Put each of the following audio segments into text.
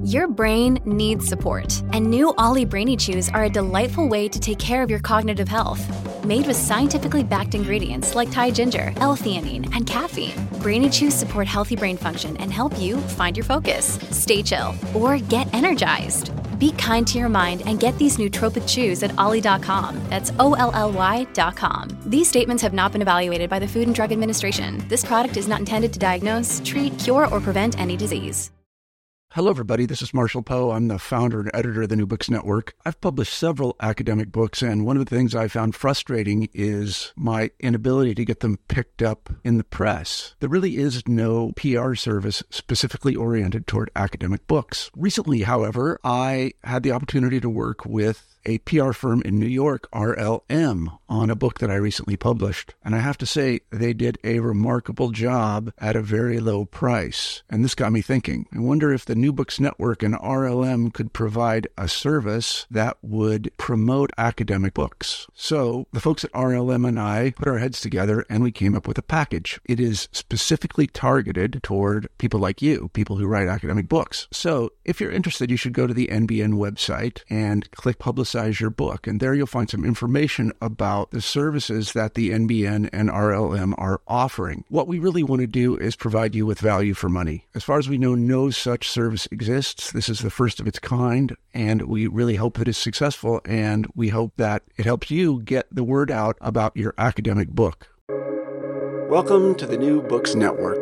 Your brain needs support, and new Ollie Brainy Chews are a delightful way to take care of your cognitive health. Made with scientifically backed ingredients like Thai ginger, L-theanine, and caffeine, Brainy Chews support healthy brain function and help you find your focus, stay chill, or get energized. Be kind to your mind and get these nootropic chews at ollie.com. That's OLLY.com. These statements have not been evaluated by the Food and Drug Administration. This product is not intended to diagnose, treat, cure, or prevent any disease. Hello, everybody. This is Marshall Poe. I'm the founder and editor of the New Books Network. I've published several academic books, and one of the things I found frustrating is my inability to get them picked up in the press. There really is no PR service specifically oriented toward academic books. Recently, however, I had the opportunity to work with a PR firm in New York, RLM, on a book that I recently published. And I have to say, they did a remarkable job at a very low price. And this got me thinking. I wonder if the New Books Network and RLM could provide a service that would promote academic books. So the folks at RLM and I put our heads together and we came up with a package. It is specifically targeted toward people like you, people who write academic books. So if you're interested, you should go to the NBN website and click Publicize Your Book. And there you'll find some information about the services that the NBN and RLM are offering. What we really want to do is provide you with value for money. As far as we know, no such service exists. This is the first of its kind, and we really hope that it's successful, and we hope that it helps you get the word out about your academic book. Welcome to the New Books Network.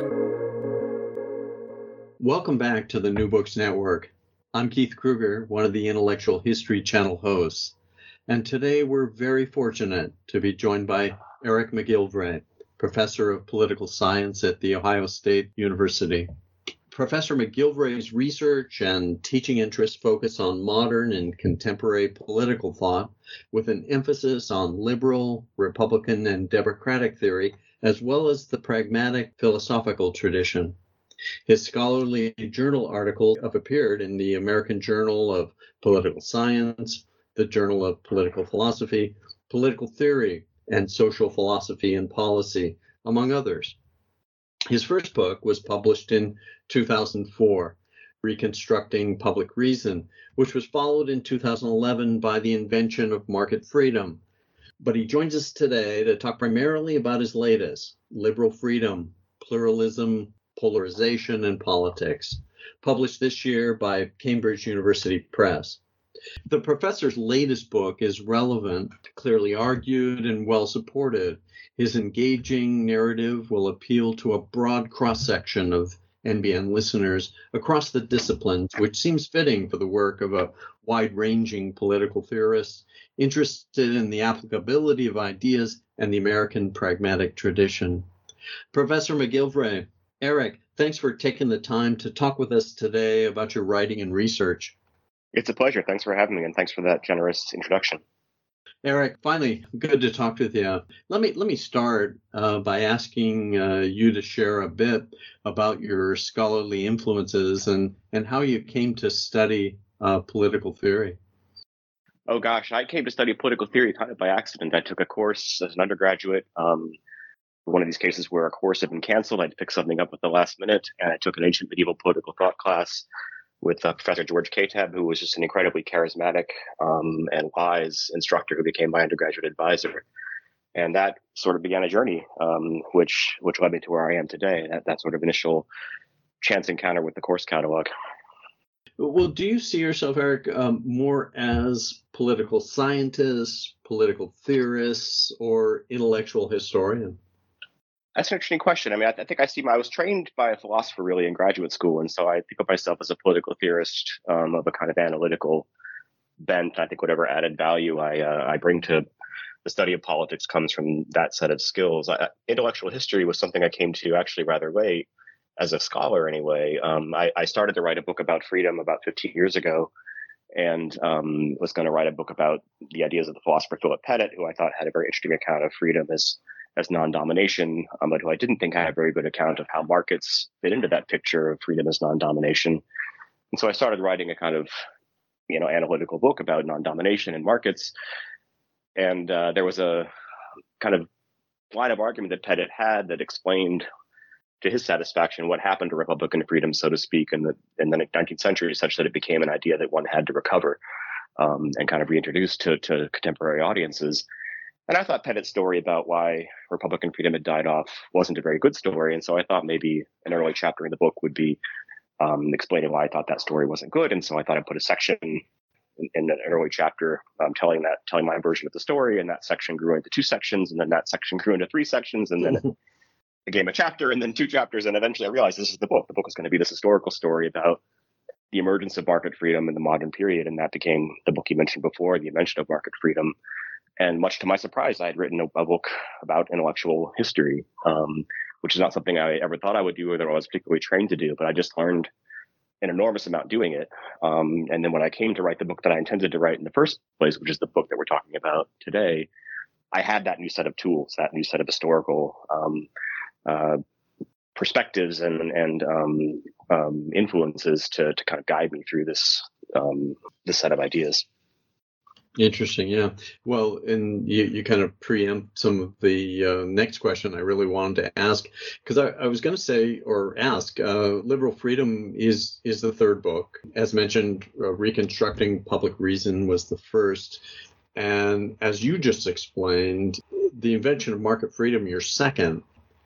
Welcome back to the New Books Network. I'm Keith Kruger, one of the Intellectual History Channel hosts, and today we're very fortunate to be joined by Eric MacGillivray, Professor of Political Science at The Ohio State University. Professor MacGillivray's research and teaching interests focus on modern and contemporary political thought with an emphasis on liberal, Republican, and democratic theory, as well as the pragmatic philosophical tradition. His scholarly journal articles have appeared in the American Journal of Political Science, the Journal of Political Philosophy, Political Theory, and Social Philosophy and Policy, among others. His first book was published in 2004, Reconstructing Public Reason, which was followed in 2011 by The Invention of Market Freedom. But he joins us today to talk primarily about his latest, Liberal Freedom, Pluralism, Polarization, and Politics, published this year by Cambridge University Press. The professor's latest book is relevant, clearly argued, and well supported. His engaging narrative will appeal to a broad cross-section of NBN listeners across the disciplines, which seems fitting for the work of a wide-ranging political theorist interested in the applicability of ideas and the American pragmatic tradition. Professor MacGillivray, Eric, thanks for taking the time to talk with us today about your writing and research. It's a pleasure. Thanks for having me, and thanks for that generous introduction. Eric, finally, good to talk with you. Let me start by asking you to share a bit about your scholarly influences and how you came to study political theory. Oh, gosh, I came to study political theory kind of by accident. I took a course as an undergraduate. One of these cases where a course had been canceled, I'd pick something up at the last minute, and I took an ancient medieval political thought class with Professor George Katab, who was just an incredibly charismatic and wise instructor who became my undergraduate advisor. And that sort of began a journey, which led me to where I am today, that sort of initial chance encounter with the course catalog. Well, do you see yourself, Eric, more as political scientist, political theorist, or intellectual historian? That's an interesting question. I mean, I think I was trained by a philosopher really in graduate school. And so I think of myself as a political theorist of a kind of analytical bent. I think whatever added value I bring to the study of politics comes from that set of skills. Intellectual history was something I came to actually rather late as a scholar anyway. I started to write a book about freedom about 15 years ago and was going to write a book about the ideas of the philosopher Philip Pettit, who I thought had a very interesting account of freedom as non-domination, but who I didn't think had a very good account of how markets fit into that picture of freedom as non-domination. And so I started writing a kind of, analytical book about non-domination and markets. And there was a kind of line of argument that Pettit had that explained to his satisfaction, what happened to Republican freedom, so to speak, in the 19th century, such that it became an idea that one had to recover and kind of reintroduce to contemporary audiences. And I thought Pettit's story about why Republican freedom had died off wasn't a very good story. And so I thought maybe an early chapter in the book would be explaining why I thought that story wasn't good. And so I thought I'd put a section in an early chapter telling my version of the story. And that section grew into 2 sections. And then that section grew into 3 sections. And then it became a chapter and then 2 chapters. And eventually I realized this is the book. The book is going to be this historical story about the emergence of market freedom in the modern period. And that became the book you mentioned before, The Invention of Market Freedom. And much to my surprise, I had written a book about intellectual history, which is not something I ever thought I would do or that I was particularly trained to do, but I just learned an enormous amount doing it. And then when I came to write the book that I intended to write in the first place, which is the book that we're talking about today, I had that new set of tools, that new set of historical perspectives and influences to kind of guide me through this set of ideas. Interesting, yeah. Well, and you kind of preempt some of the next question I really wanted to ask, because I was going to say or ask, Liberal Freedom is the third book. As mentioned, Reconstructing Public Reason was the first. And as you just explained, The Invention of Market Freedom, your second,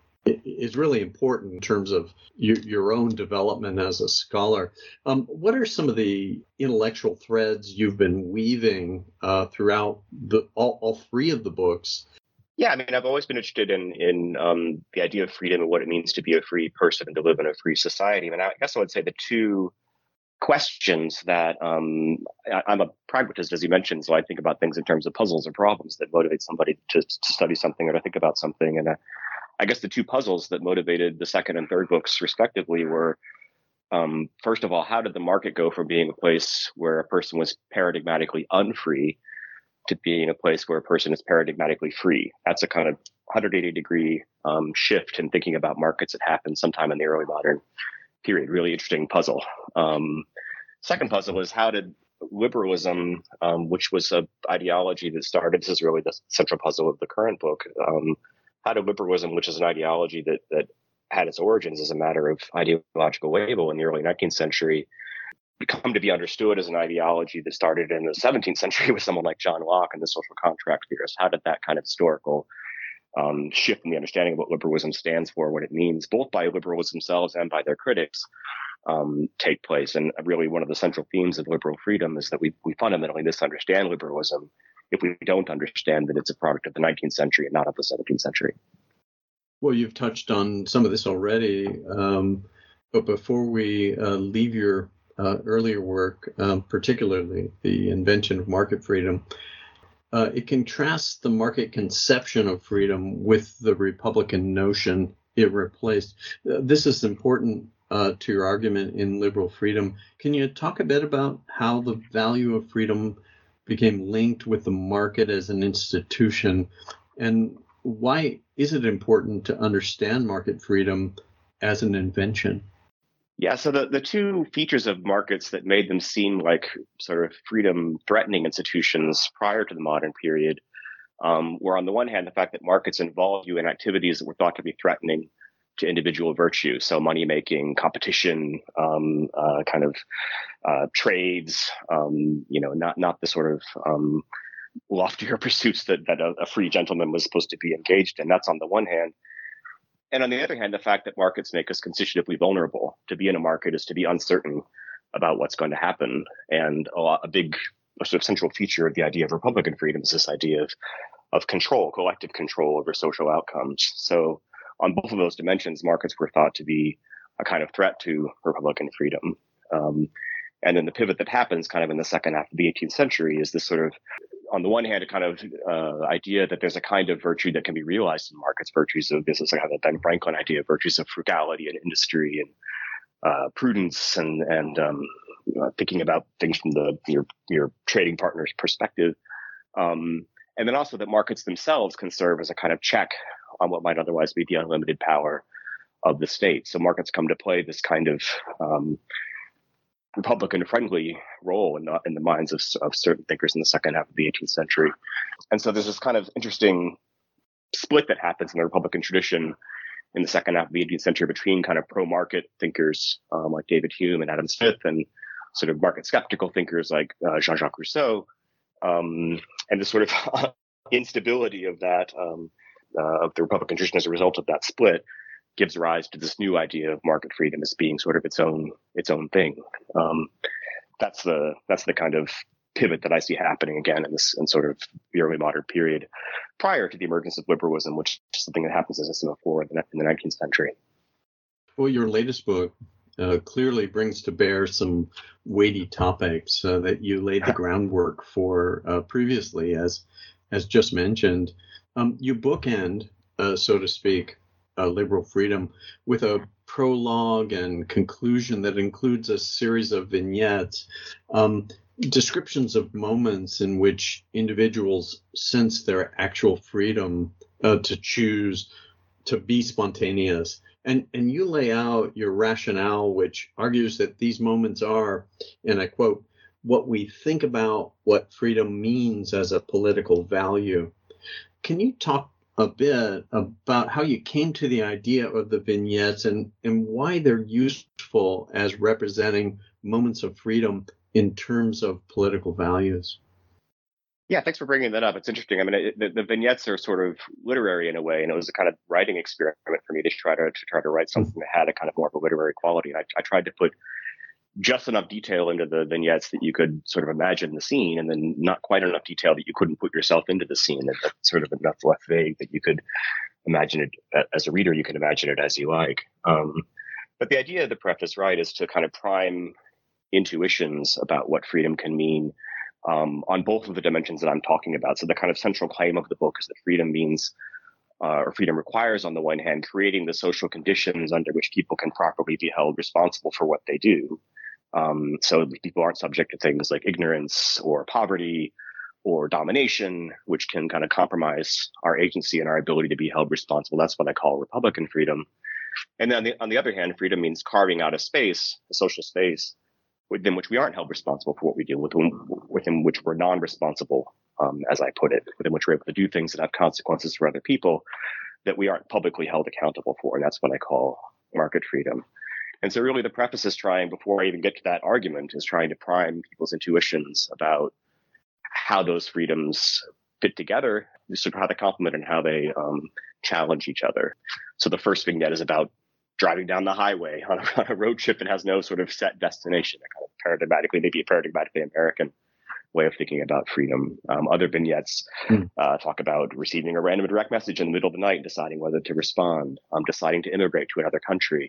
is really important in terms of your own development as a scholar. What are some of the intellectual threads you've been weaving throughout all 3 of the books? Yeah, I mean, I've always been interested in the idea of freedom and what it means to be a free person and to live in a free society. And I guess I would say the 2 questions that I'm a pragmatist, as you mentioned, so I think about things in terms of puzzles or problems that motivate somebody to study something or to think about something. And I guess the 2 puzzles that motivated the second and third books, respectively, were, first of all, how did the market go from being a place where a person was paradigmatically unfree to being a place where a person is paradigmatically free? That's a kind of 180-degree shift in thinking about markets that happened sometime in the early modern period. Really interesting puzzle. Second puzzle is how did liberalism, which was an ideology that started, this is really the central puzzle of the current book, how did liberalism, which is an ideology that had its origins as a matter of ideological label in the early 19th century, come to be understood as an ideology that started in the 17th century with someone like John Locke and the social contract theorists? How did that kind of historical shift in the understanding of what liberalism stands for, what it means, both by liberals themselves and by their critics, take place? And really one of the central themes of liberal freedom is that we fundamentally misunderstand liberalism if we don't understand that it's a product of the 19th century and not of the 17th century. Well, you've touched on some of this already, but before we leave your earlier work, particularly The Invention of Market Freedom, it contrasts the market conception of freedom with the Republican notion it replaced. This is important to your argument in Liberal Freedom. Can you talk a bit about how the value of freedom became linked with the market as an institution, and why is it important to understand market freedom as an invention? Yeah, so the 2 features of markets that made them seem like sort of freedom-threatening institutions prior to the modern period were, on the one hand, the fact that markets involve you in activities that were thought to be threatening to individual virtue. So money making, competition, trades, not the sort of loftier pursuits that a free gentleman was supposed to be engaged in. That's on the one hand. And on the other hand, the fact that markets make us constitutively vulnerable. To be in a market is to be uncertain about what's going to happen. And a sort of central feature of the idea of Republican freedom is this idea of control, collective control over social outcomes. So on both of those dimensions, markets were thought to be a kind of threat to Republican freedom. And then the pivot that happens kind of in the second half of the 18th century is this sort of, on the one hand, a kind of idea that there's a kind of virtue that can be realized in markets, virtues of this is kind of the Ben Franklin idea of virtues of frugality and industry and prudence and thinking about things from your trading partner's perspective. And then also that markets themselves can serve as a kind of check on what might otherwise be the unlimited power of the state. So markets come to play this kind of Republican-friendly role in the minds of certain thinkers in the second half of the 18th century. And so there's this kind of interesting split that happens in the Republican tradition in the second half of the 18th century between kind of pro-market thinkers like David Hume and Adam Smith and sort of market skeptical thinkers like Jean-Jacques Rousseau, and the sort of instability of that, of the Republican tradition as a result of that split, gives rise to this new idea of market freedom as being sort of its own thing. That's the kind of pivot that I see happening again in sort of the early modern period, prior to the emergence of liberalism, which is something that happens, as I said before, in the 19th century. Well, your latest book clearly brings to bear some weighty topics that you laid the groundwork for previously, as just mentioned. You bookend, so to speak, liberal freedom with a prologue and conclusion that includes a series of vignettes, descriptions of moments in which individuals sense their actual freedom to choose to be spontaneous. And you lay out your rationale, which argues that these moments are, and I quote, what we think about what freedom means as a political value. Can you talk a bit about how you came to the idea of the vignettes and why they're useful as representing moments of freedom in terms of political values? Yeah, thanks for bringing that up. It's interesting. I mean, the vignettes are sort of literary in a way, and it was a kind of writing experiment for me to try to write something that had a kind of more of a literary quality. And I tried to put just enough detail into the vignettes that you could sort of imagine the scene, and then not quite enough detail that you couldn't put yourself into the scene, and sort of enough left vague that you could imagine it as a reader. You can imagine it as you like. But the idea of the preface, right, is to kind of prime intuitions about what freedom can mean on both of the dimensions that I'm talking about. So the kind of central claim of the book is that freedom means, or freedom requires, on the one hand, creating the social conditions under which people can properly be held responsible for what they do. So people aren't subject to things like ignorance or poverty or domination, which can kind of compromise our agency and our ability to be held responsible. That's what I call Republican freedom. And then on the other hand, freedom means carving out a space, a social space, within which we aren't held responsible for what we do, within which we're non-responsible, as I put it, within which we're able to do things that have consequences for other people that we aren't publicly held accountable for. And that's what I call market freedom. And so really the preface is trying, before I even get to that argument, is trying to prime people's intuitions about how those freedoms fit together, sort of how they complement and how they challenge each other. So the first vignette is about driving down the highway on a road trip that has no sort of set destination, a kind of maybe a paradigmatically American way of thinking about freedom. Other vignettes talk about receiving a random direct message in the middle of the night and deciding whether to respond, deciding to immigrate to another country,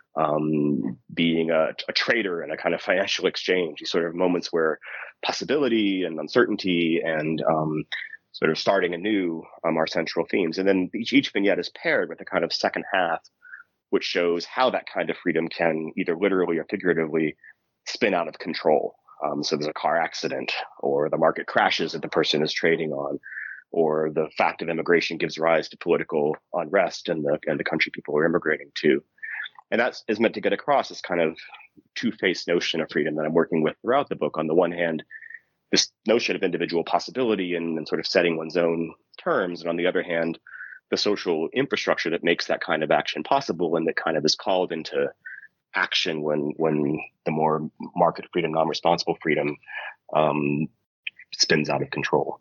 being a trader in a kind of financial exchange, these sort of moments where possibility and uncertainty and sort of starting anew are central themes. And then each vignette is paired with a kind of second half, which shows how that kind of freedom can either literally or figuratively spin out of control. So there's a car accident, or the market crashes that the person is trading on, or the fact of immigration gives rise to political unrest in the country people are immigrating to. And that is meant to get across this kind of two-faced notion of freedom that I'm working with throughout the book. On the one hand, this notion of individual possibility and sort of setting one's own terms, and on the other hand, the social infrastructure that makes that kind of action possible and that kind of is called into action when the more market freedom, non-responsible freedom spins out of control.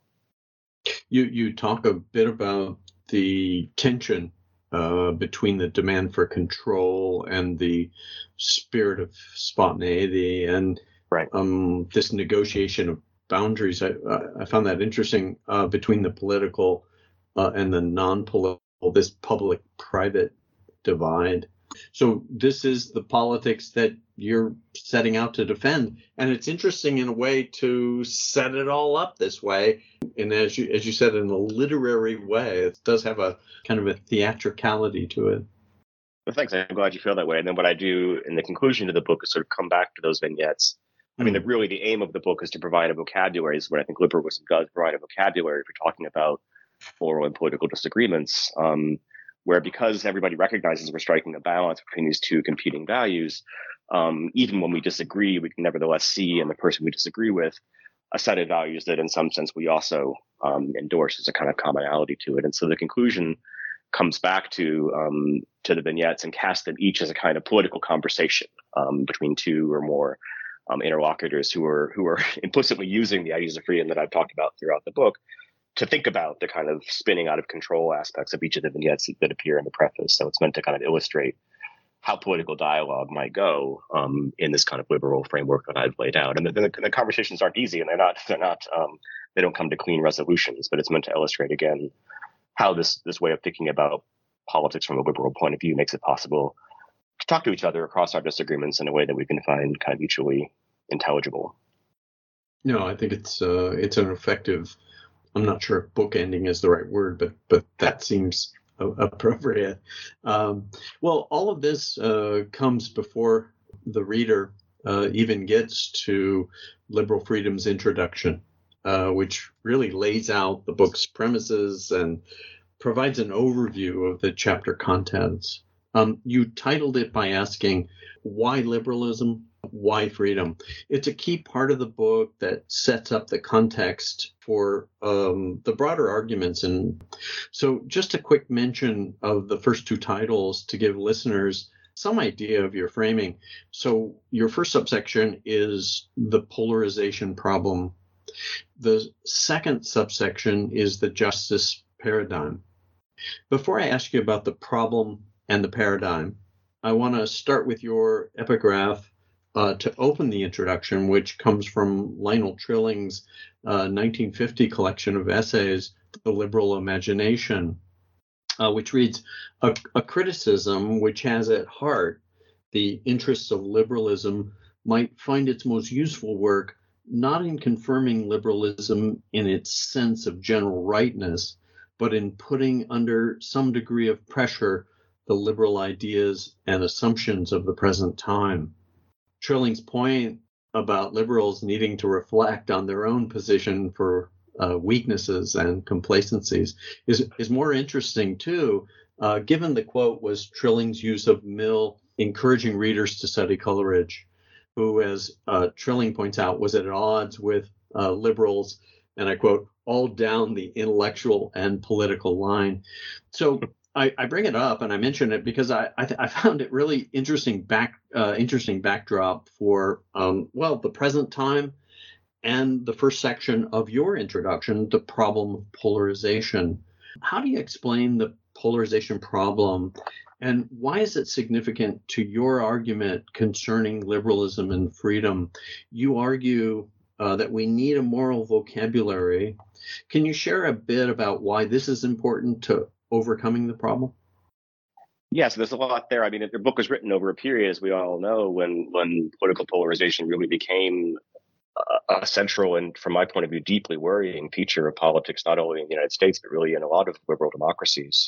You talk a bit about the tension between the demand for control and the spirit of spontaneity, and right. This negotiation of boundaries. I found that interesting between the political and the non-political, this public-private divide. So this is the politics that you're setting out to defend. And it's interesting in a way to set it all up this way. And as you said, in a literary way, it does have a kind of a theatricality to it. Well, thanks. I'm glad you feel that way. And then what I do in the conclusion of the book is sort of come back to those vignettes. I mean, really the aim of the book is to provide a vocabulary. Is what I think liberalism does, provide a vocabulary for talking about moral and political disagreements, where because everybody recognizes we're striking a balance between these two competing values, even when we disagree, we can nevertheless see in the person we disagree with a set of values that in some sense we also endorse as a kind of commonality to it. And so the conclusion comes back to the vignettes and casts them each as a kind of political conversation between two or more interlocutors who are implicitly using the ideas of freedom that I've talked about throughout the book to think about the kind of spinning out of control aspects of each of the vignettes that appear in the preface. So it's meant to kind of illustrate how political dialogue might go in this kind of liberal framework that I've laid out. And the conversations aren't easy, and they don't come to clean resolutions, but it's meant to illustrate again how this way of thinking about politics from a liberal point of view makes it possible to talk to each other across our disagreements in a way that we can find kind of mutually intelligible. No, I think it's an effective. I'm not sure if bookending is the right word, but that seems appropriate. Well, all of this comes before the reader even gets to Liberal Freedom's introduction, which really lays out the book's premises and provides an overview of the chapter contents. You titled it by asking, why liberalism? Why freedom? It's a key part of the book that sets up the context for the broader arguments. And so just a quick mention of the first two titles to give listeners some idea of your framing. So your first subsection is the polarization problem. The second subsection is the justice paradigm. Before I ask you about the problem and the paradigm, I want to start with your epigraph to open the introduction, which comes from Lionel Trilling's 1950 collection of essays, The Liberal Imagination, which reads, a criticism which has at heart the interests of liberalism might find its most useful work not in confirming liberalism in its sense of general rightness, but in putting under some degree of pressure the liberal ideas and assumptions of the present time. Trilling's point about liberals needing to reflect on their own position for weaknesses and complacencies is more interesting too, given the quote was Trilling's use of Mill encouraging readers to study Coleridge, who, as Trilling points out, was at odds with liberals, and I quote, all down the intellectual and political line. So I bring it up and I mention it because I found it really interesting backdrop for the present time and the first section of your introduction, the problem of polarization. How do you explain the polarization problem, and why is it significant to your argument concerning liberalism and freedom? You argue that we need a moral vocabulary. Can you share a bit about why this is important to overcoming the problem? Yes, there's a lot there. I mean, the book was written over a period, as we all know, when political polarization really became a central and, from my point of view, deeply worrying feature of politics, not only in the United States, but really in a lot of liberal democracies.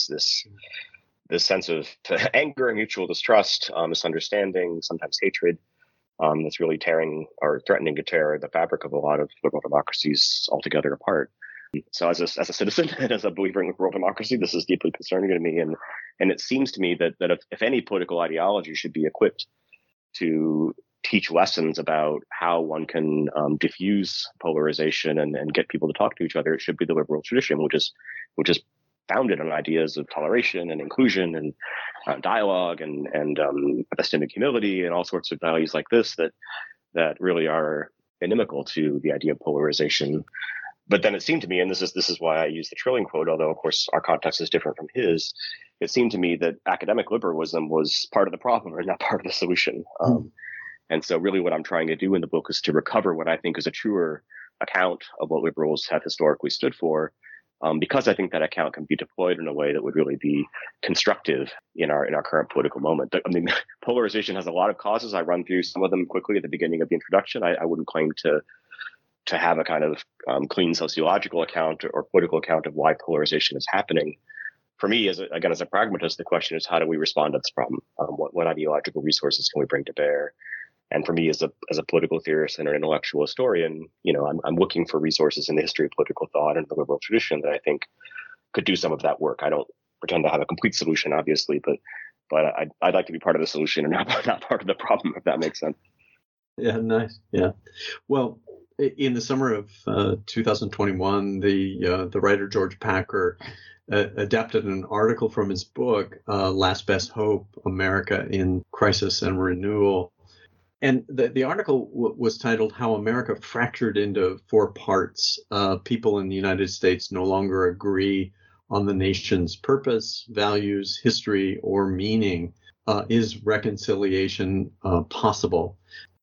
This sense of anger and mutual distrust, misunderstanding, sometimes hatred, that's really tearing or threatening to tear the fabric of a lot of liberal democracies altogether apart. So as a citizen and as a believer in liberal democracy, this is deeply concerning to me. And it seems to me that if any political ideology should be equipped to teach lessons about how one can diffuse polarization and get people to talk to each other, it should be the liberal tradition, which is founded on ideas of toleration and inclusion and dialogue and epistemic humility and all sorts of values like this that really are inimical to the idea of polarization. But then it seemed to me, and this is why I use the Trilling quote, although of course our context is different from his, it seemed to me that academic liberalism was part of the problem and not part of the solution. And so really what I'm trying to do in the book is to recover what I think is a truer account of what liberals have historically stood for, because I think that account can be deployed in a way that would really be constructive in our current political moment. I mean, polarization has a lot of causes. I run through some of them quickly at the beginning of the introduction. I wouldn't claim to have a kind of clean sociological account or political account of why polarization is happening. For me, as a pragmatist, the question is, how do we respond to this problem? What ideological resources can we bring to bear? And for me, as a political theorist and an intellectual historian, I'm looking for resources in the history of political thought and the liberal tradition that I think could do some of that work. I don't pretend to have a complete solution, obviously, but I'd like to be part of the solution and not part of the problem, if that makes sense. Yeah, nice. Yeah. Well, in the summer of 2021, the writer George Packer adapted an article from his book, Last Best Hope, America in Crisis and Renewal. And the article was titled How America Fractured into Four Parts. People in the United States no longer agree on the nation's purpose, values, history, or meaning. Is reconciliation possible?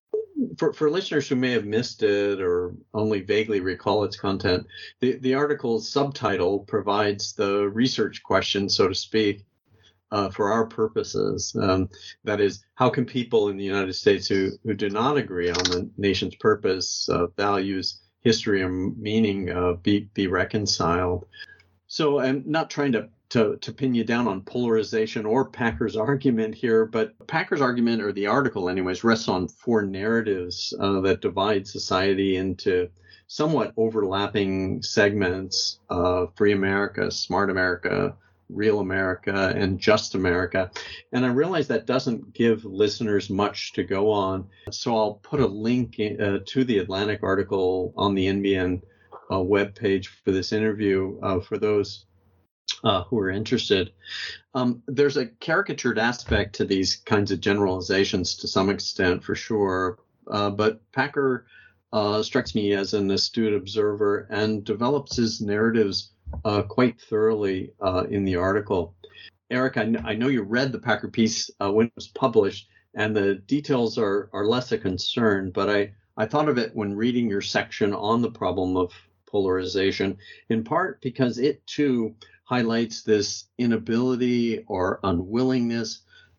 For listeners who may have missed it or only vaguely recall its content, the article's subtitle provides the research question, so to speak, for our purposes. That is, how can people in the United States who do not agree on the nation's purpose, values, history, and meaning be reconciled? So I'm not trying to pin you down on polarization or Packer's argument here, but Packer's argument, or the article anyways, rests on four narratives that divide society into somewhat overlapping segments: Free America, Smart America, Real America, and Just America. And I realize that doesn't give listeners much to go on, so I'll put a link to the Atlantic article on the NBN webpage for this interview for those who are interested. There's a caricatured aspect to these kinds of generalizations to some extent, for sure, but Packer strikes me as an astute observer and develops his narratives quite thoroughly in the article. Eric, I know you read the Packer piece when it was published, and the details are less a concern, but I thought of it when reading your section on the problem of polarization, in part because it too highlights this inability or unwillingness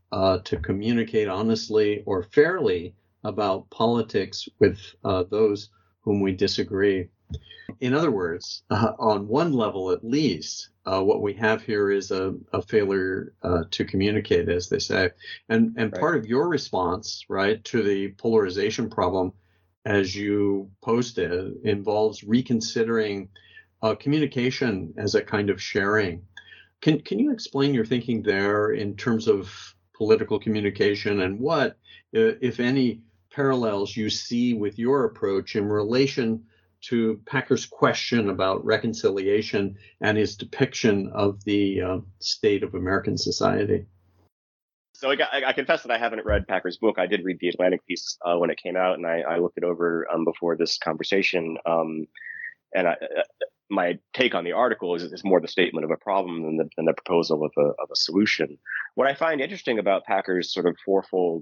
to communicate honestly or fairly about politics with those whom we disagree. In other words, on one level at least, what we have here is a failure to communicate, as they say. And right. Part of your response, right, to the polarization problem, as you posted, involves reconsidering communication as a kind of sharing. Can you explain your thinking there in terms of political communication and what, if any, parallels you see with your approach in relation to Packer's question about reconciliation and his depiction of the state of American society? So I confess that I haven't read Packer's book. I did read the Atlantic piece when it came out, and I looked it over before this conversation. And my take on the article is more the statement of a problem than the proposal of a solution. What I find interesting about Packer's sort of fourfold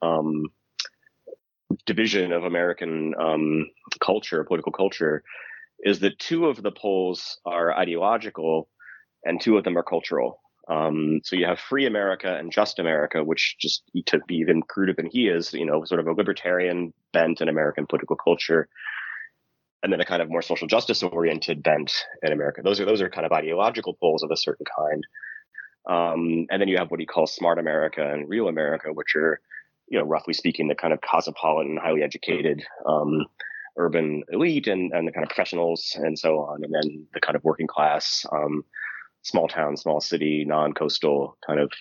division of American political culture, is that two of the poles are ideological and two of them are cultural. So you have Free America and Just America, which, just to be even cruder than he is, sort of a libertarian bent in American political culture, and then a kind of more social justice oriented bent in America. Those are kind of ideological poles of a certain kind. And then you have what he calls Smart America and Real America, which are, roughly speaking, the kind of cosmopolitan, highly educated, urban elite and the kind of professionals and so on. And then the kind of working class, small town, small city, non-coastal kind of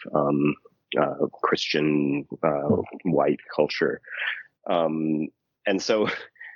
Christian white culture. And so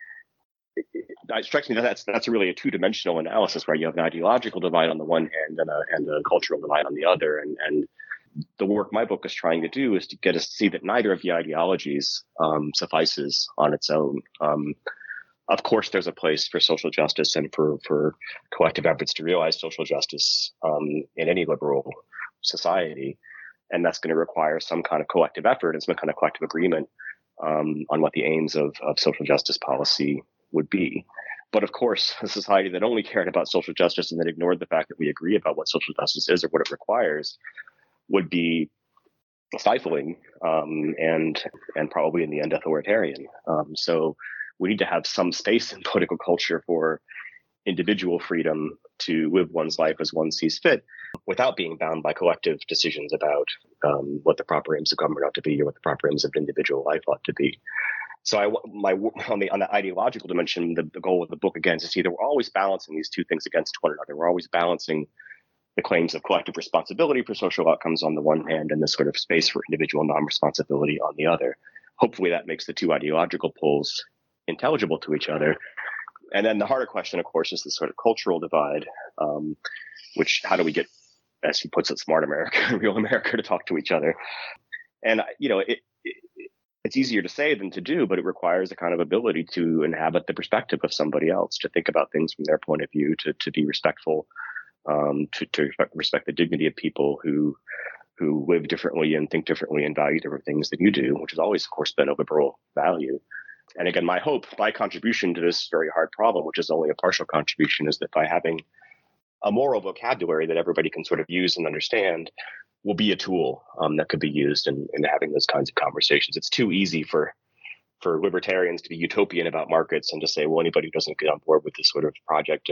it strikes me that that's really a two-dimensional analysis, where you have an ideological divide on the one hand and a cultural divide on the other. And the work my book is trying to do is to get us to see that neither of the ideologies suffices on its own. Of course, there's a place for social justice and for collective efforts to realize social justice in any liberal society. And that's going to require some kind of collective effort and some kind of collective agreement on what the aims of social justice policy would be. But of course, a society that only cared about social justice and that ignored the fact that we agree about what social justice is or what it requires would be stifling and probably in the end authoritarian. So we need to have some space in political culture for individual freedom to live one's life as one sees fit without being bound by collective decisions about what the proper aims of government ought to be or what the proper aims of individual life ought to be. So on the ideological dimension, the goal of the book, again, is to see that we're always balancing these two things against one another. We're always balancing the claims of collective responsibility for social outcomes on the one hand and this sort of space for individual non-responsibility on the other. Hopefully that makes the two ideological poles intelligible to each other. And then the harder question, of course, is the sort of cultural divide, which how do we get, as he puts it, smart America, real America to talk to each other? And, it's easier to say than to do, but it requires a kind of ability to inhabit the perspective of somebody else, to think about things from their point of view, to be respectful, to respect the dignity of people who live differently and think differently and value different things than you do, which has always, of course, been a liberal value. And again, my hope, my contribution to this very hard problem, which is only a partial contribution, is that by having a moral vocabulary that everybody can sort of use and understand will be a tool that could be used in having those kinds of conversations. It's too easy for libertarians to be utopian about markets and to say, well, anybody who doesn't get on board with this sort of project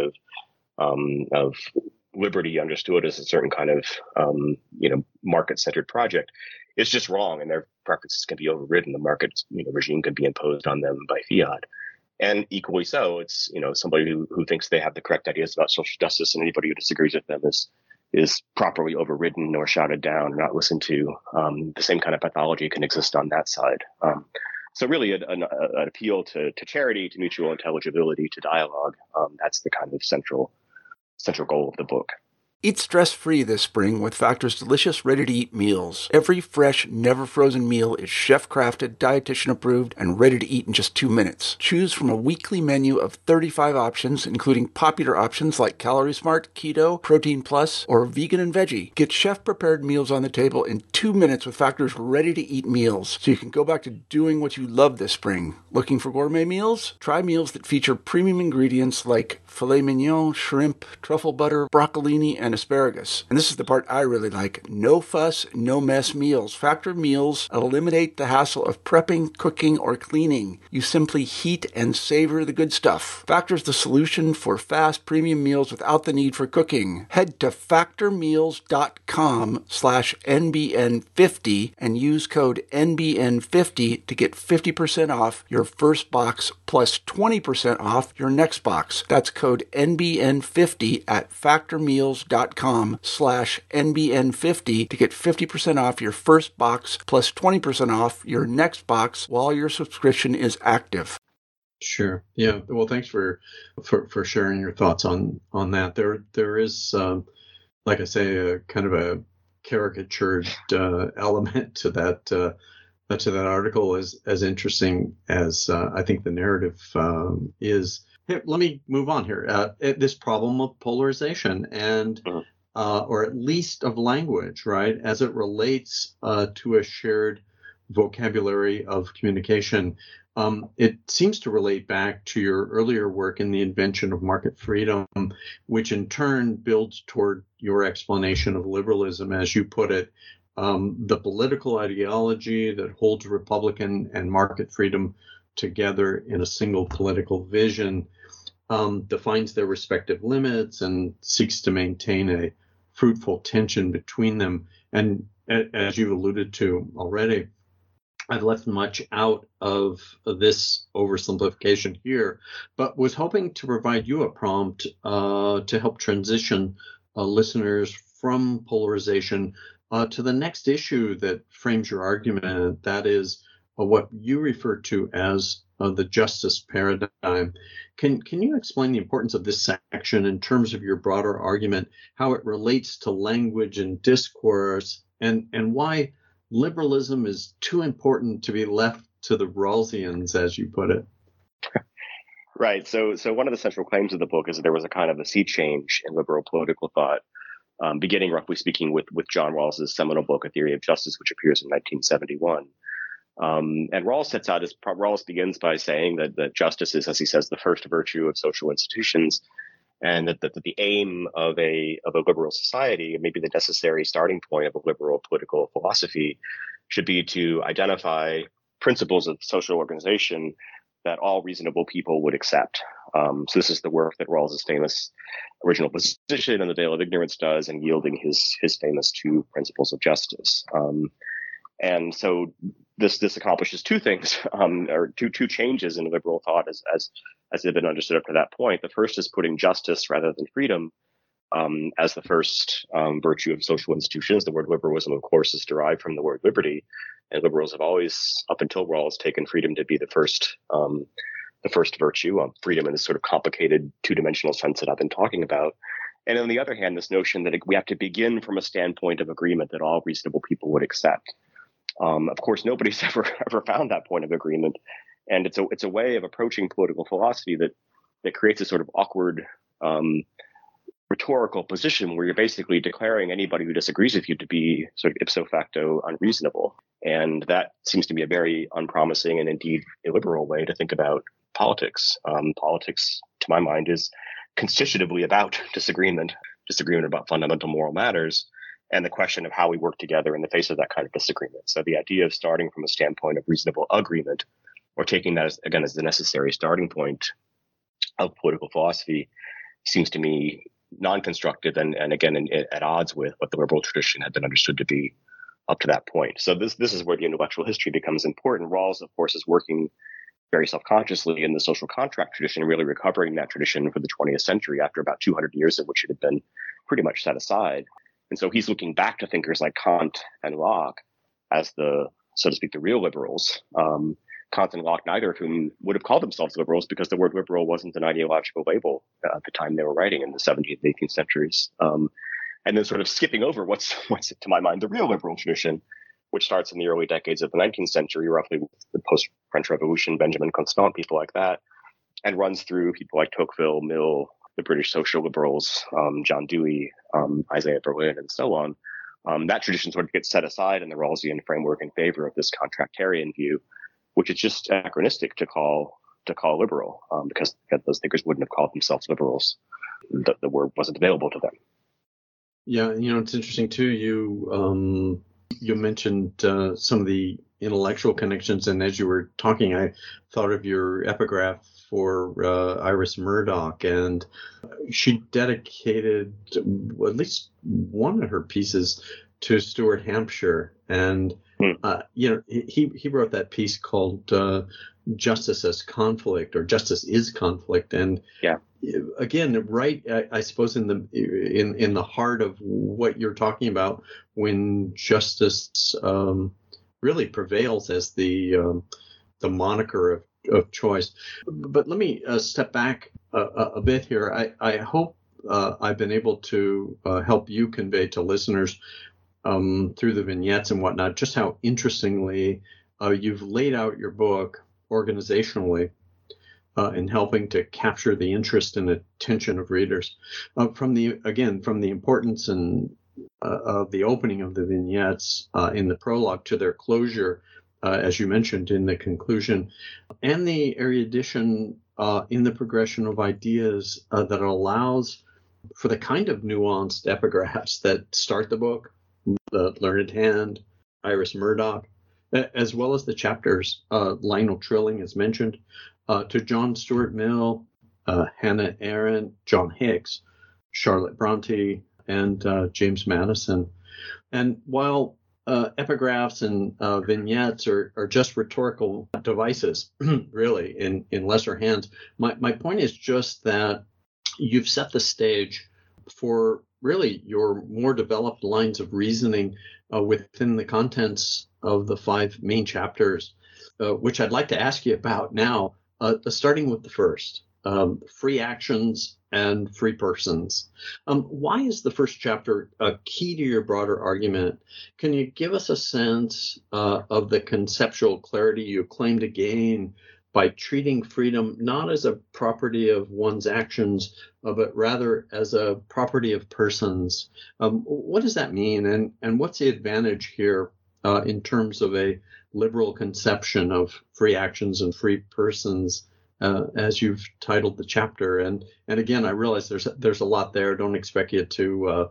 of liberty understood as a certain kind of market-centered project is just wrong, and their preferences can be overridden. The market regime can be imposed on them by fiat. And equally so, it's somebody who thinks they have the correct ideas about social justice, and anybody who disagrees with them is properly overridden or shouted down or not listened to. The same kind of pathology can exist on that side. So really an appeal to charity, to mutual intelligibility, to dialogue. That's the kind of central goal of the book. Eat stress-free this spring with Factor's delicious, ready-to-eat meals. Every fresh, never-frozen meal is chef-crafted, dietitian-approved, and ready to eat in just 2 minutes. Choose from a weekly menu of 35 options, including popular options like Calorie Smart, Keto, Protein Plus, or Vegan and Veggie. Get chef-prepared meals on the table in 2 minutes with Factor's ready-to-eat meals, so you can go back to doing what you love this spring. Looking for gourmet meals? Try meals that feature premium ingredients like filet mignon, shrimp, truffle butter, broccolini, and asparagus. And this is the part I really like. No fuss, no mess meals. Factor meals eliminate the hassle of prepping, cooking, or cleaning. You simply heat and savor the good stuff. Factor's the solution for fast premium meals without the need for cooking. Head to factormeals.com/NBN50 and use code NBN50 to get 50% off your first box plus 20% off your next box. That's code NBN50 at factormeals.com/NBN50 to get 50% off your first box plus 20% off your next box while your subscription is active. Sure. Yeah. Well, thanks for sharing your thoughts on that. There is, like I say, a kind of a caricatured element to that article, as interesting as I think the narrative is. Here, let me move on here. This problem of polarization and, or at least of language, right, as it relates to a shared vocabulary of communication. It seems to relate back to your earlier work in the invention of market freedom, which in turn builds toward your explanation of liberalism, as you put it, the political ideology that holds Republican and market freedom together in a single political vision, defines their respective limits and seeks to maintain a fruitful tension between them. And as you alluded to already, I've left much out of this oversimplification here, but was hoping to provide you a prompt to help transition listeners from polarization to the next issue that frames your argument. That is what you refer to as the justice paradigm. Can you explain the importance of this section in terms of your broader argument, how it relates to language and discourse, and why liberalism is too important to be left to the Rawlsians, as you put it? Right. So one of the central claims of the book is that there was a kind of a sea change in liberal political thought, beginning, roughly speaking, with John Rawls's seminal book, A Theory of Justice, which appears in 1971. And Rawls begins by saying that justice is, as he says, the first virtue of social institutions, and that the aim of a liberal society, maybe the necessary starting point of a liberal political philosophy, should be to identify principles of social organization that all reasonable people would accept. So this is the work that Rawls's famous original position in The Veil of Ignorance does, in yielding his famous two principles of justice. And so this accomplishes two things, or two changes in liberal thought as they've been understood up to that point. The first is putting justice rather than freedom as the first virtue of social institutions. The word liberalism, of course, is derived from the word liberty, and liberals have always, up until Rawls, taken freedom to be the first the first virtue, freedom in this sort of complicated two-dimensional sense that I've been talking about. And on the other hand, this notion that we have to begin from a standpoint of agreement that all reasonable people would accept. Of course, nobody's ever found that point of agreement, and it's a way of approaching political philosophy that creates a sort of awkward rhetorical position where you're basically declaring anybody who disagrees with you to be sort of ipso facto unreasonable. And that seems to be a very unpromising and indeed illiberal way to think about politics. Politics, to my mind, is constitutively about disagreement about fundamental moral matters, and the question of how we work together in the face of that kind of disagreement. So the idea of starting from a standpoint of reasonable agreement, or taking that as the necessary starting point of political philosophy, seems to me non-constructive and again at odds with what the liberal tradition had been understood to be up to that point. So this is where the intellectual history becomes important. Rawls, of course, is working very self-consciously in the social contract tradition, really recovering that tradition for the 20th century after about 200 years of which it had been pretty much set aside. And so he's looking back to thinkers like Kant and Locke as the, so to speak, the real liberals. Kant and Locke, neither of whom would have called themselves liberals because the word liberal wasn't an ideological label at the time they were writing in the 17th and 18th centuries. And then sort of skipping over what's to my mind, the real liberal tradition, which starts in the early decades of the 19th century, roughly with the post-French Revolution, Benjamin Constant, people like that, and runs through people like Tocqueville, Mill, the British social liberals, John Dewey, Isaiah Berlin, and so on. That tradition sort of gets set aside in the Rawlsian framework in favor of this contractarian view, which is just anachronistic to call liberal, because those thinkers wouldn't have called themselves liberals. The word wasn't available to them. Yeah, it's interesting too. You mentioned some of the intellectual connections, and as you were talking, I thought of your epigraph for Iris Murdoch, and she dedicated at least one of her pieces to Stuart Hampshire, and he wrote that piece called Justice as Conflict, or Justice is Conflict, and again, right, I suppose in the heart of what you're talking about, when justice really prevails as the moniker of choice. But let me step back a bit here. I hope I've been able to help you convey to listeners through the vignettes and whatnot just how interestingly you've laid out your book organizationally in helping to capture the interest and attention of readers. From the importance and of the opening of the vignettes in the prologue to their closure, as you mentioned in the conclusion, and the erudition in the progression of ideas that allows for the kind of nuanced epigraphs that start the book, The Learned Hand, Iris Murdoch, as well as the chapters, Lionel Trilling is mentioned, to John Stuart Mill, Hannah Arendt, John Hicks, Charlotte Bronte, and James Madison. And while epigraphs and vignettes are just rhetorical devices, really, in lesser hands, my point is just that you've set the stage for really your more developed lines of reasoning within the contents of the 5 main chapters, which I'd like to ask you about now, starting with the first, free actions and free persons. Why is the first chapter key to your broader argument? Can you give us a sense of the conceptual clarity you claim to gain by treating freedom not as a property of one's actions, but rather as a property of persons? What does that mean? And what's the advantage here in terms of a liberal conception of free actions and free persons, as you've titled the chapter? And again, I realize there's a lot there. Don't expect you to,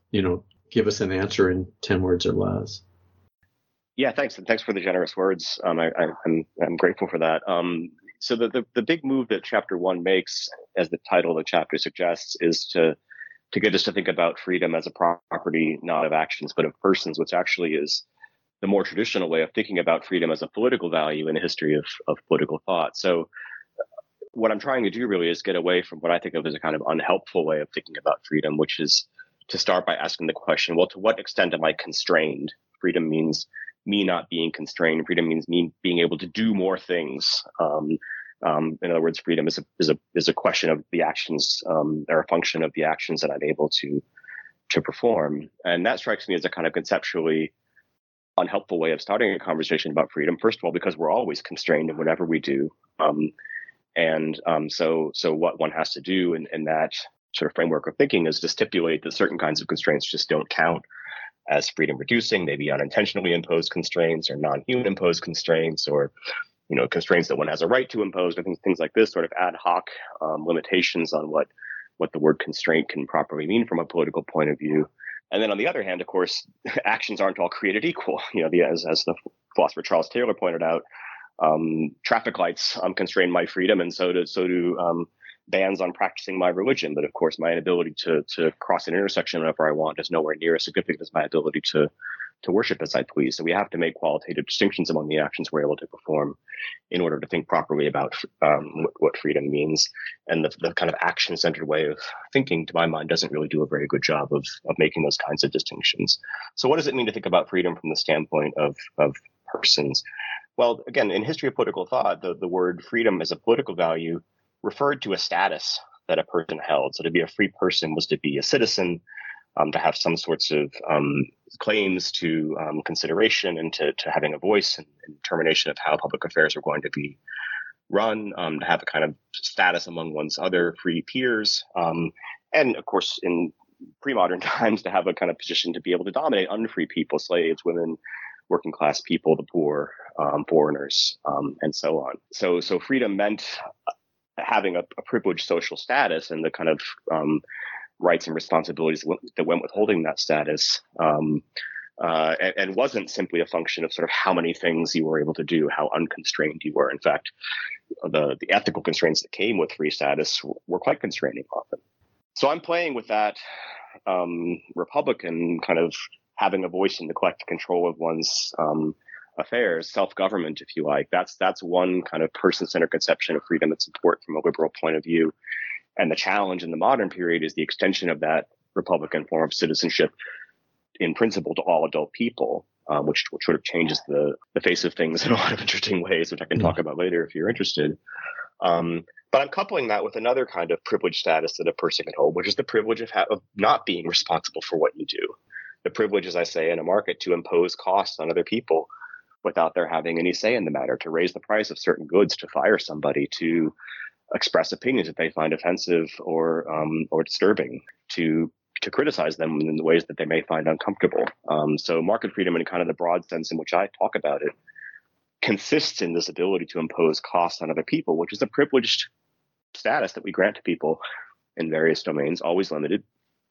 give us an answer in 10 words or less. Yeah, thanks. And thanks for the generous words. I'm grateful for that. So the big move that chapter 1 makes, as the title of the chapter suggests, is to get us to think about freedom as a property, not of actions, but of persons, which actually is the more traditional way of thinking about freedom as a political value in the history of political thought. So what I'm trying to do really is get away from what I think of as a kind of unhelpful way of thinking about freedom, which is to start by asking the question, well, to what extent am I constrained? Freedom means me not being constrained. Freedom means me being able to do more things In other words, freedom is a question of the actions, or a function of the actions that I'm able to perform. And that strikes me as a kind of conceptually unhelpful way of starting a conversation about freedom. First of all, because we're always constrained in whatever we do. So what one has to do in that sort of framework of thinking is to stipulate that certain kinds of constraints just don't count as freedom reducing, maybe unintentionally imposed constraints or non-human imposed constraints, or constraints that one has a right to impose, or things like this, sort of ad hoc limitations on what the word constraint can properly mean from a political point of view. And then on the other hand, of course, actions aren't all created equal. As the philosopher Charles Taylor pointed out, traffic lights constrain my freedom, and so do bans on practicing my religion. But of course, my inability to cross an intersection whenever I want is nowhere near as significant as my ability to worship as I please. So we have to make qualitative distinctions among the actions we're able to perform in order to think properly about what freedom means. And the kind of action-centered way of thinking, to my mind, doesn't really do a very good job of making those kinds of distinctions. So what does it mean to think about freedom from the standpoint of persons? Well, again, in history of political thought, the word freedom as a political value referred to a status that a person held. So to be a free person was to be a citizen, to have some sorts of claims to consideration and to having a voice and determination of how public affairs are going to be run, to have a kind of status among one's other free peers, and of course in pre-modern times to have a kind of position to be able to dominate unfree people, slaves, women, working class people, the poor, foreigners, and so on. So freedom meant having a privileged social status and the kind of rights and responsibilities that went with holding that status, and wasn't simply a function of sort of how many things you were able to do, how unconstrained you were. In fact, the ethical constraints that came with free status were quite constraining often. So I'm playing with that Republican kind of having a voice in the collective control of one's affairs, self-government, if you like. That's one kind of person-centered conception of freedom that's important from a liberal point of view. And the challenge in the modern period is the extension of that Republican form of citizenship in principle to all adult people, which sort of changes the face of things in a lot of interesting ways, which I can talk about later if you're interested. But I'm coupling that with another kind of privileged status that a person can hold, which is the privilege of not being responsible for what you do. The privilege, as I say, in a market to impose costs on other people without their having any say in the matter, to raise the price of certain goods, to fire somebody, to express opinions that they find offensive or disturbing, to criticize them in the ways that they may find uncomfortable. So market freedom, in kind of the broad sense in which I talk about it, consists in this ability to impose costs on other people, which is a privileged status that we grant to people in various domains, always limited,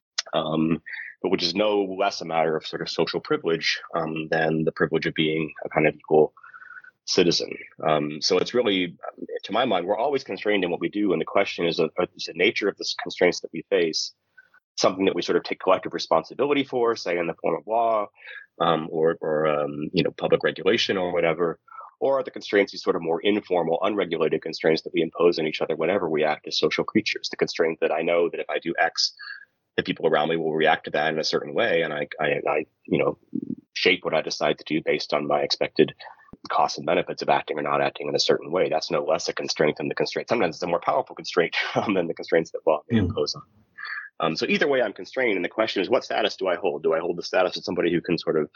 but which is no less a matter of sort of social privilege than the privilege of being a kind of equal citizen. So it's really, to my mind, we're always constrained in what we do. And the question is the nature of the constraints that we face something that we sort of take collective responsibility for, say in the form of law or public regulation or whatever, or are the constraints these sort of more informal, unregulated constraints that we impose on each other whenever we act as social creatures? The constraint that I know that if I do X, the people around me will react to that in a certain way, and I shape what I decide to do based on my expected costs and benefits of acting or not acting in a certain way. That's no less a constraint than the constraint. Sometimes it's a more powerful constraint than the constraints that law may impose on. So either way, I'm constrained, and the question is, what status do I hold? Do I hold the status of somebody who can sort of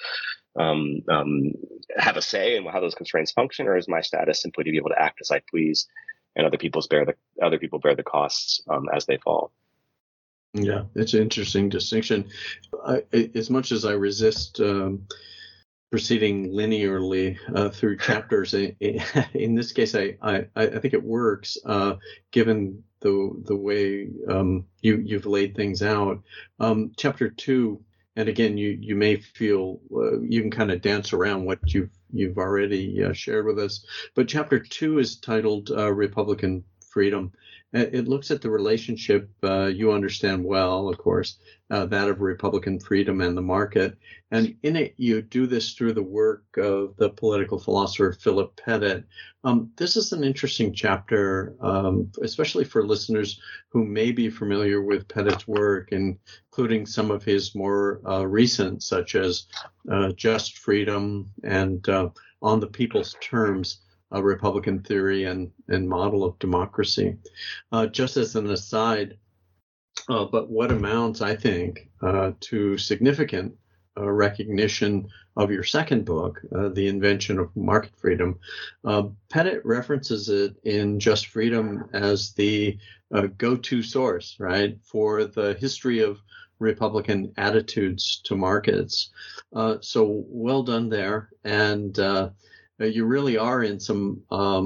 have a say in how those constraints function, or is my status simply to be able to act as I please, and other people bear the costs as they fall? Yeah, it's an interesting distinction. As much as I resist proceeding linearly through chapters, in this case, I think it works given the way you've laid things out. Chapter 2, and again, you may feel you can kind of dance around what you've already shared with us, but chapter 2 is titled Republican Freedom. It looks at the relationship you understand well, of course, that of Republican freedom and the market. And in it, you do this through the work of the political philosopher Philip Pettit. This is an interesting chapter, especially for listeners who may be familiar with Pettit's work, including some of his more recent, such as Just Freedom and On the People's Terms. Republican theory and model of democracy. Just as an aside, but what amounts, I think, to significant recognition of your second book, The Invention of Market Freedom. Pettit references it in Just Freedom as the go-to source, right, for the history of Republican attitudes to markets. So well done there. And you really are in some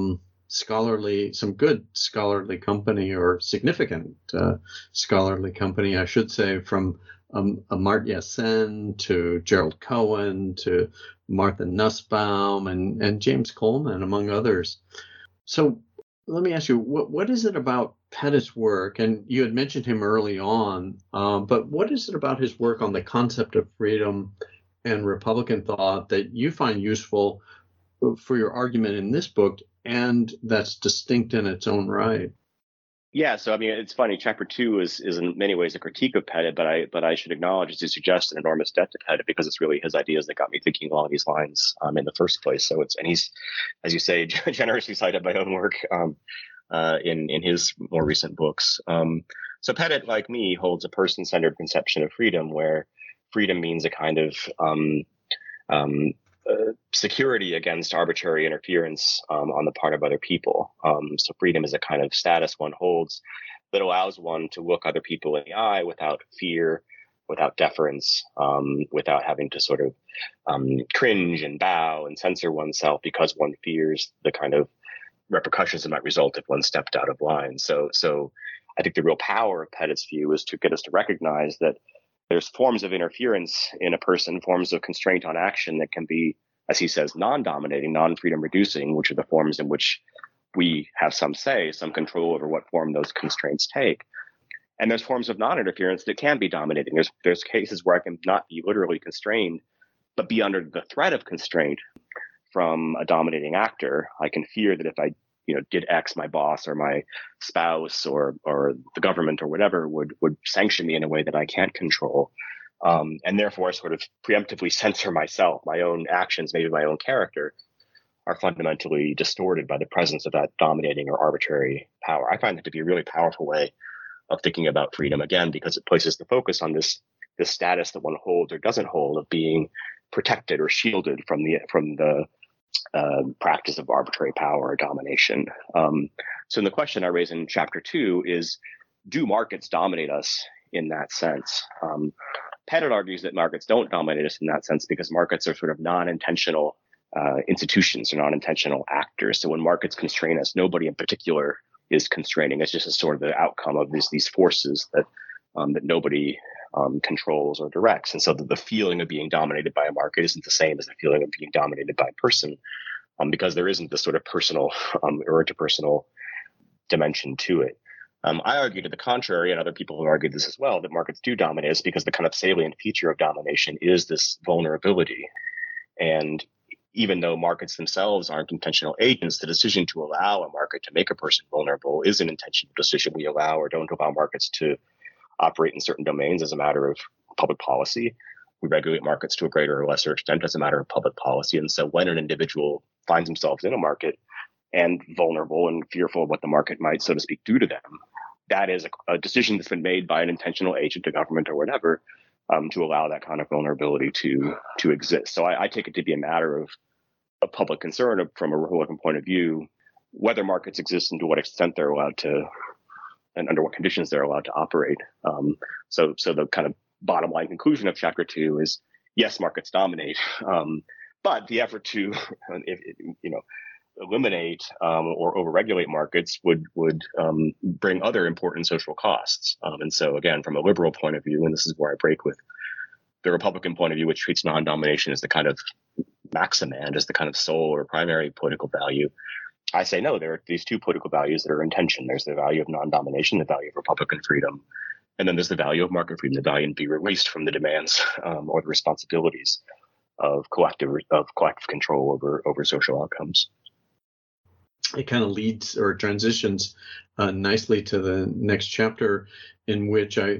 good scholarly company, or significant scholarly company, I should say, from Amartya Sen to Gerald Cohen to Martha Nussbaum and James Coleman, among others. So let me ask you, what is it about Pettit's work, and you had mentioned him early on, but what is it about his work on the concept of freedom and Republican thought that you find useful for your argument in this book, and that's distinct in its own right? Yeah, so I mean, it's funny. Chapter 2 is in many ways a critique of Pettit, but I should acknowledge, as you suggest, an enormous debt to Pettit, because it's really his ideas that got me thinking along these lines in the first place. So he's, as you say, generously cited my own work in his more recent books. So Pettit, like me, holds a person-centered conception of freedom, where freedom means a kind of security against arbitrary interference on the part of other people. So freedom is a kind of status one holds that allows one to look other people in the eye without fear, without deference, without having to sort of cringe and bow and censor oneself because one fears the kind of repercussions that might result if one stepped out of line. So I think the real power of Pettit's view is to get us to recognize that there's forms of interference in a person, forms of constraint on action that can be, as he says, non-dominating, non-freedom reducing, which are the forms in which we have some say, some control over what form those constraints take. And there's forms of non-interference that can be dominating. There's cases where I can not be literally constrained, but be under the threat of constraint from a dominating actor. I can fear that if I did X, my boss or my spouse or the government or whatever would sanction me in a way that I can't control. And therefore sort of preemptively censor myself. My own actions, maybe my own character, are fundamentally distorted by the presence of that dominating or arbitrary power. I find that to be a really powerful way of thinking about freedom, again, because it places the focus on this status that one holds or doesn't hold of being protected or shielded from the practice of arbitrary power or domination. So the question I raise in chapter 2 is, do markets dominate us in that sense? Pettit argues that markets don't dominate us in that sense because markets are sort of non-intentional institutions or non-intentional actors. So when markets constrain us, nobody in particular is constraining. It's just a sort of the outcome of these forces that nobody controls or directs. And so the feeling of being dominated by a market isn't the same as the feeling of being dominated by a person, because there isn't this sort of personal or interpersonal dimension to it. I argue to the contrary, and other people have argued this as well, that markets do dominate us because the kind of salient feature of domination is this vulnerability. And even though markets themselves aren't intentional agents, the decision to allow a market to make a person vulnerable is an intentional decision. We allow or don't allow markets to operate in certain domains as a matter of public policy. We regulate markets to a greater or lesser extent as a matter of public policy. And so when an individual finds themselves in a market and vulnerable and fearful of what the market might, so to speak, do to them, that is a decision that's been made by an intentional agent, a government or whatever, to allow that kind of vulnerability to exist. So I take it to be a matter of public concern from a Republican point of view, whether markets exist and to what extent they're allowed to, and under what conditions they're allowed to operate. So the kind of bottom line conclusion of chapter 2 is, yes, markets dominate, but the effort to eliminate or overregulate markets would bring other important social costs. And so again, from a liberal point of view, and this is where I break with the Republican point of view, which treats non-domination as the kind of maximand, as the kind of sole or primary political value, I say no, there are these two political values that are in tension. There's the value of non-domination, the value of Republican freedom, and then there's the value of market freedom, the value to be released from the demands or the responsibilities of collective control over social outcomes. It kind of leads or transitions nicely to the next chapter, in which I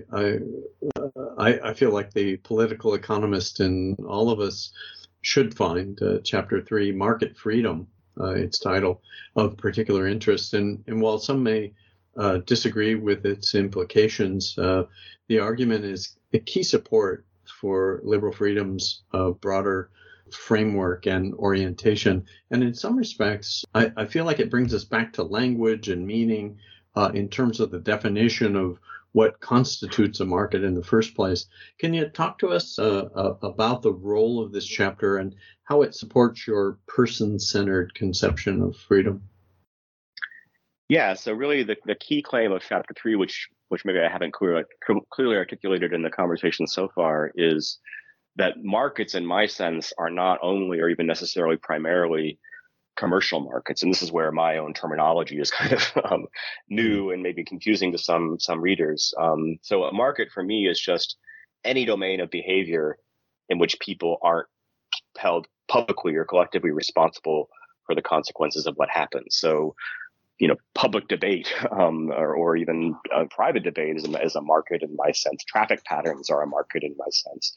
feel like the political economist in all of us should find, chapter 3, Market Freedom. its title, of particular interest. And while some may disagree with its implications, the argument is a key support for liberal freedom's broader framework and orientation. And in some respects, I feel like it brings us back to language and meaning in terms of the definition of what constitutes a market in the first place. Can you talk to us about the role of this chapter and how it supports your person-centered conception of freedom? Yeah, so really the key claim of Chapter 3, which maybe I haven't clearly articulated in the conversation so far, is that markets, in my sense, are not only or even necessarily primarily commercial markets. And this is where my own terminology is kind of new and maybe confusing to some readers. So a market for me is just any domain of behavior in which people aren't held publicly or collectively responsible for the consequences of what happens. So, public debate or even private debate is a market in my sense. Traffic patterns are a market in my sense.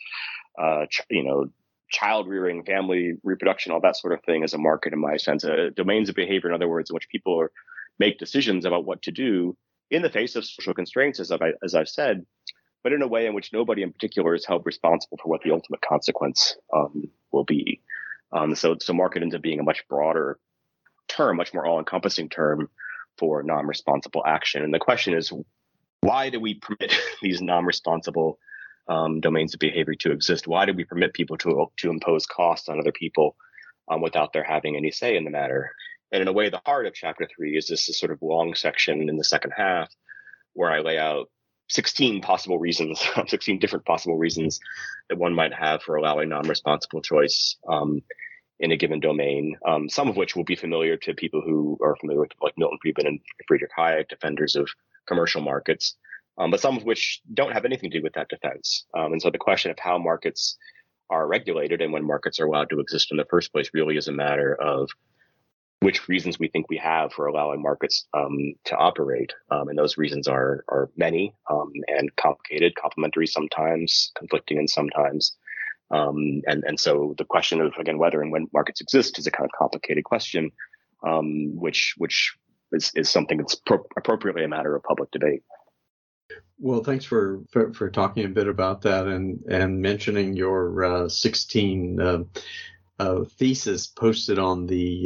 Child rearing, family reproduction, all that sort of thing is a market in my sense. Domains of behavior, in other words, in which people make decisions about what to do in the face of social constraints, as I've said, but in a way in which nobody in particular is held responsible for what the ultimate consequence will be. So market ends up being a much broader term, much more all-encompassing term for non-responsible action. And the question is, why do we permit these non-responsible domains of behavior to exist? Why do we permit people to impose costs on other people without their having any say in the matter? And in a way, the heart of Chapter 3 is this sort of long section in the second half where I lay out 16 possible reasons, 16 different possible reasons that one might have for allowing non-responsible choice in a given domain, some of which will be familiar to people who are familiar with like Milton Friedman and Friedrich Hayek, defenders of commercial markets, but some of which don't have anything to do with that defense. And so the question of how markets are regulated and when markets are allowed to exist in the first place really is a matter of which reasons we think we have for allowing markets to operate. And those reasons are many and complicated, complementary sometimes, conflicting and sometimes. And so the question of, again, whether and when markets exist is a kind of complicated question, which is something that's appropriately a matter of public debate. Well, thanks for talking a bit about that and mentioning your 16 thesis posted on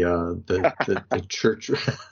the church.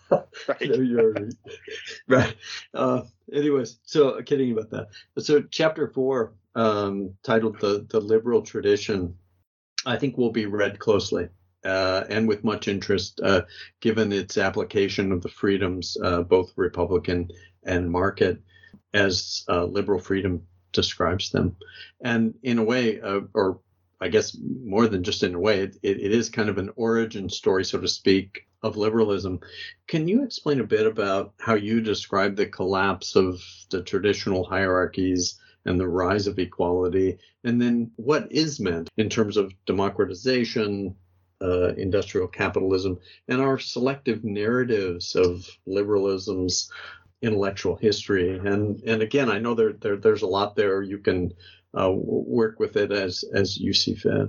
Right. Right. Anyways, so kidding about that. So chapter 4, titled the Liberal Tradition, I think will be read closely and with much interest, given its application of the freedoms, both Republican and market, as liberal freedom describes them. And in a way, or I guess more than just in a way, it is kind of an origin story, so to speak, of liberalism. Can you explain a bit about how you describe the collapse of the traditional hierarchies and the rise of equality, and then what is meant in terms of democratization, industrial capitalism, and our selective narratives of liberalism's intellectual history? And again, I know there's a lot there. You can work with it as you see fit.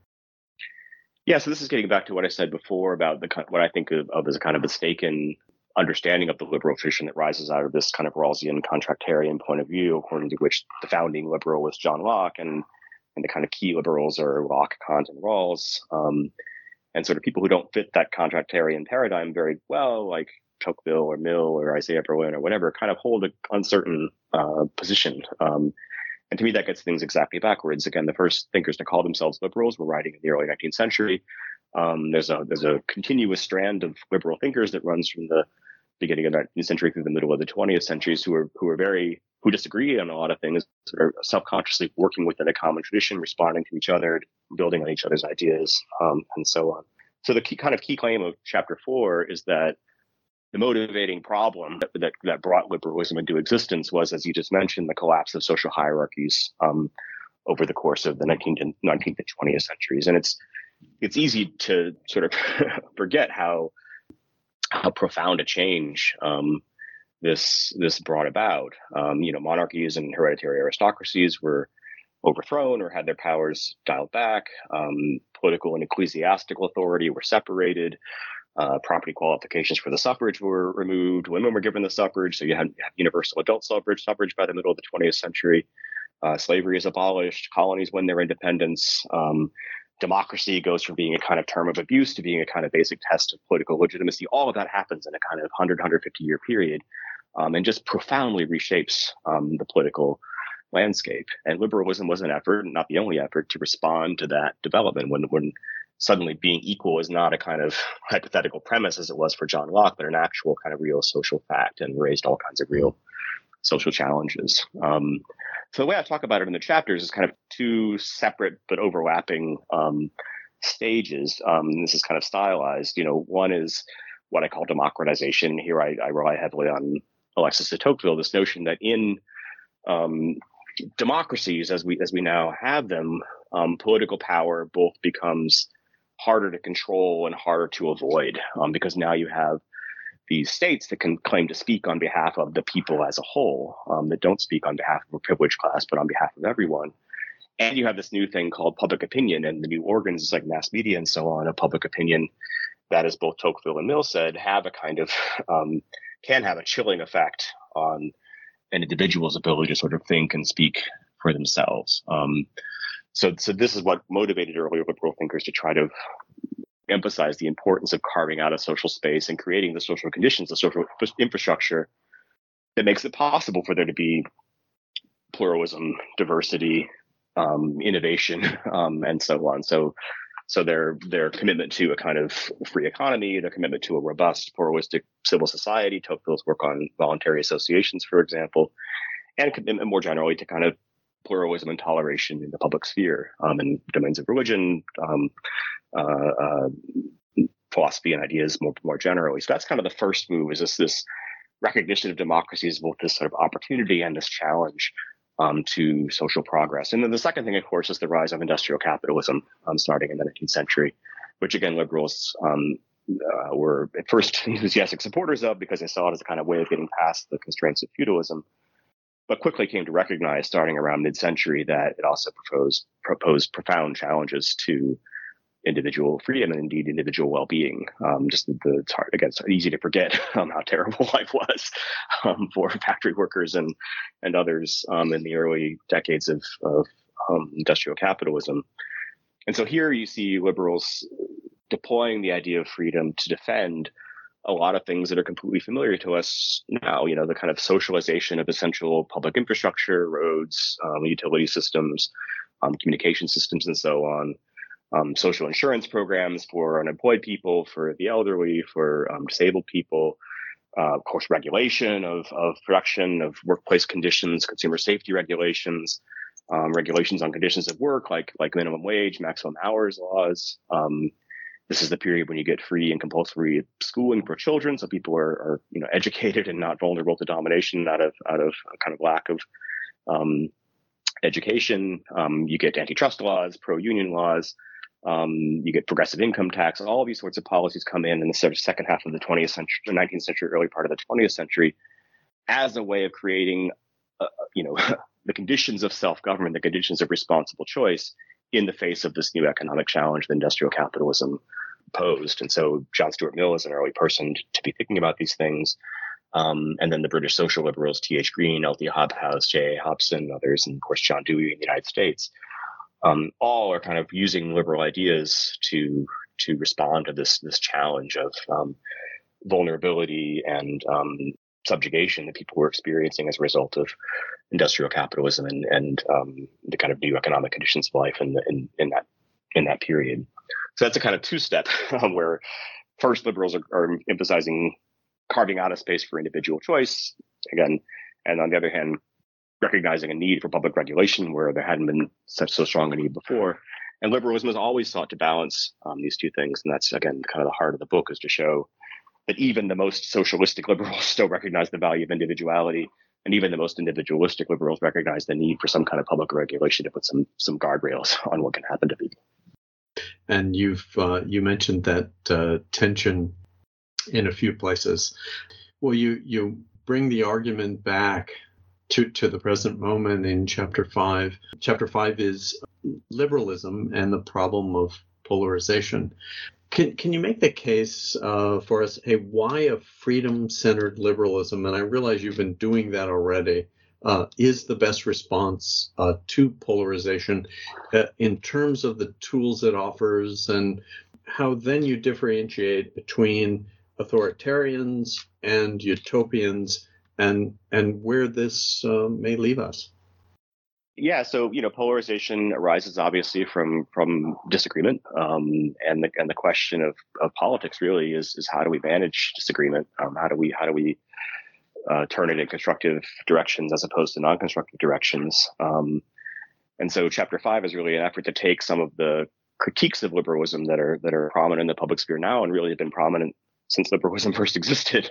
Yeah, so this is getting back to what I said before about what I think of as a kind of mistaken understanding of the liberal tradition that rises out of this kind of Rawlsian contractarian point of view, according to which the founding liberal was John Locke, and the kind of key liberals are Locke, Kant, and Rawls. And sort of people who don't fit that contractarian paradigm very well, like Tocqueville or Mill or Isaiah Berlin or whatever, kind of hold an uncertain position. And to me, that gets things exactly backwards. Again, the first thinkers to call themselves liberals were writing in the early 19th century. There's a continuous strand of liberal thinkers that runs from the beginning of the 19th century through the middle of the 20th centuries who disagree on a lot of things, sort of self-consciously working within a common tradition, responding to each other, building on each other's ideas, and so on. So the key claim of Chapter 4 is that the motivating problem that brought liberalism into existence was, as you just mentioned, the collapse of social hierarchies over the course of the 19th and 20th centuries. And it's easy to sort of forget how profound a change this brought about. Monarchies and hereditary aristocracies were overthrown or had their powers dialed back. Political and ecclesiastical authority were separated. Property qualifications for the suffrage were removed. Women were given the suffrage, so you have universal adult suffrage by the middle of the 20th century. Slavery is abolished. Colonies win their independence. Democracy goes from being a kind of term of abuse to being a kind of basic test of political legitimacy. All of that happens in a kind of 150-year period, and just profoundly reshapes the political landscape. And liberalism was an effort, not the only effort, to respond to that development when suddenly being equal is not a kind of hypothetical premise as it was for John Locke, but an actual kind of real social fact, and raised all kinds of real social challenges. So the way I talk about it in the chapters is kind of two separate but overlapping stages. This is kind of stylized. One is what I call democratization. Here I rely heavily on Alexis de Tocqueville, this notion that in democracies as we now have them, political power both becomes harder to control and harder to avoid, because now you have these states that can claim to speak on behalf of the people as a whole, that don't speak on behalf of a privileged class, but on behalf of everyone. And you have this new thing called public opinion, and the new organs like mass media and so on of public opinion that, as both Tocqueville and Mill said, have a kind of can have a chilling effect on an individual's ability to sort of think and speak for themselves. So this is what motivated earlier liberal thinkers to try to emphasize the importance of carving out a social space and creating the social conditions, the social infrastructure that makes it possible for there to be pluralism, diversity, innovation, and so on. So their commitment to a kind of free economy, their commitment to a robust, pluralistic civil society, Tocqueville's work on voluntary associations, for example, and commitment more generally to kind of pluralism and toleration in the public sphere, in domains of religion, philosophy, and ideas more generally. So that's kind of the first move, is this recognition of democracy as both this sort of opportunity and this challenge to social progress. And then the second thing, of course, is the rise of industrial capitalism starting in the 19th century, which again, liberals were at first enthusiastic supporters of because they saw it as a kind of way of getting past the constraints of feudalism, but quickly came to recognize, starting around mid-century, that it also proposed profound challenges to individual freedom and indeed individual well-being. It's hard, again, it's easy to forget how terrible life was for factory workers and others in the early decades of industrial capitalism. And so here you see liberals deploying the idea of freedom to defend a lot of things that are completely familiar to us now, the kind of socialization of essential public infrastructure, roads, utility systems, communication systems, and so on. Social insurance programs for unemployed people, for the elderly, for disabled people, of course, regulation of production, of workplace conditions, consumer safety regulations, regulations on conditions of work, like minimum wage, maximum hours laws. This is the period when you get free and compulsory schooling for children, so people are educated and not vulnerable to domination out of a kind of lack of education. You get antitrust laws, pro-union laws. You get progressive income tax. All of these sorts of policies come in the sort of second half of the 20th century, the 19th century, early part of the 20th century, as a way of creating, the conditions of self-government, the conditions of responsible choice in the face of this new economic challenge that industrial capitalism posed. And so John Stuart Mill is an early person to be thinking about these things. And then the British social liberals, T.H. Green, L.T. Hobhouse, J.A. Hobson, others, and of course John Dewey in the United States. All are kind of using liberal ideas to respond to this challenge of vulnerability and subjugation that people were experiencing as a result of industrial capitalism and the kind of new economic conditions of life in that period. So that's a kind of two-step where first liberals are emphasizing carving out a space for individual choice again, and on the other hand, recognizing a need for public regulation where there hadn't been so strong a need before. And liberalism has always sought to balance these two things. And that's, again, kind of the heart of the book, is to show that even the most socialistic liberals still recognize the value of individuality. And even the most individualistic liberals recognize the need for some kind of public regulation to put some guardrails on what can happen to people. And you mentioned that tension in a few places. Well, you bring the argument back to the present moment in Chapter 5. Chapter 5 is liberalism and the problem of polarization. Can you make the case for us, hey, why a freedom-centered liberalism, and I realize you've been doing that already, is the best response to polarization in terms of the tools it offers, and how then you differentiate between authoritarians and utopians, and where this may leave us? Yeah, so polarization arises obviously from disagreement, and the question of politics really is how do we manage disagreement? How do we turn it in constructive directions as opposed to non-constructive directions? And so Chapter 5 is really an effort to take some of the critiques of liberalism that are prominent in the public sphere now and really have been prominent since liberalism first existed.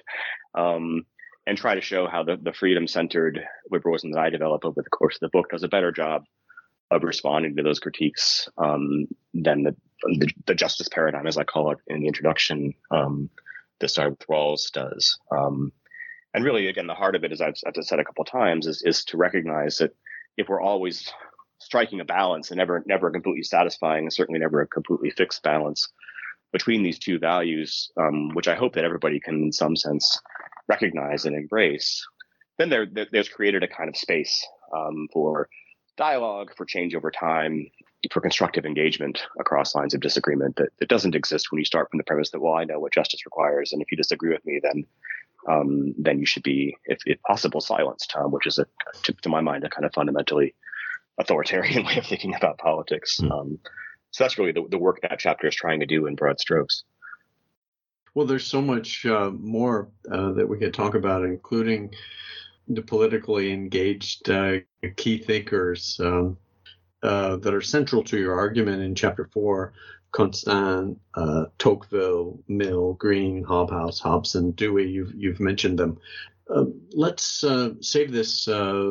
And try to show how the freedom-centered liberalism that I develop over the course of the book does a better job of responding to those critiques than the justice paradigm, as I call it in the introduction, that started with Rawls does. And really, again, the heart of it, as I've said a couple of times, is to recognize that if we're always striking a balance and never completely satisfying, and certainly never a completely fixed balance between these two values, which I hope that everybody can, in some sense, recognize and embrace, then there's created a kind of space for dialogue, for change over time, for constructive engagement across lines of disagreement that doesn't exist when you start from the premise that, well, I know what justice requires, and if you disagree with me, then you should be, if possible, silenced, which is, to my mind, a kind of fundamentally authoritarian way of thinking about politics. So that's really the work that chapter is trying to do in broad strokes. Well, there's so much more that we could talk about, including the politically engaged key thinkers that are central to your argument in Chapter 4: Constant, Tocqueville, Mill, Green, Hobhouse, Hobson, Dewey. You've mentioned them. Let's save this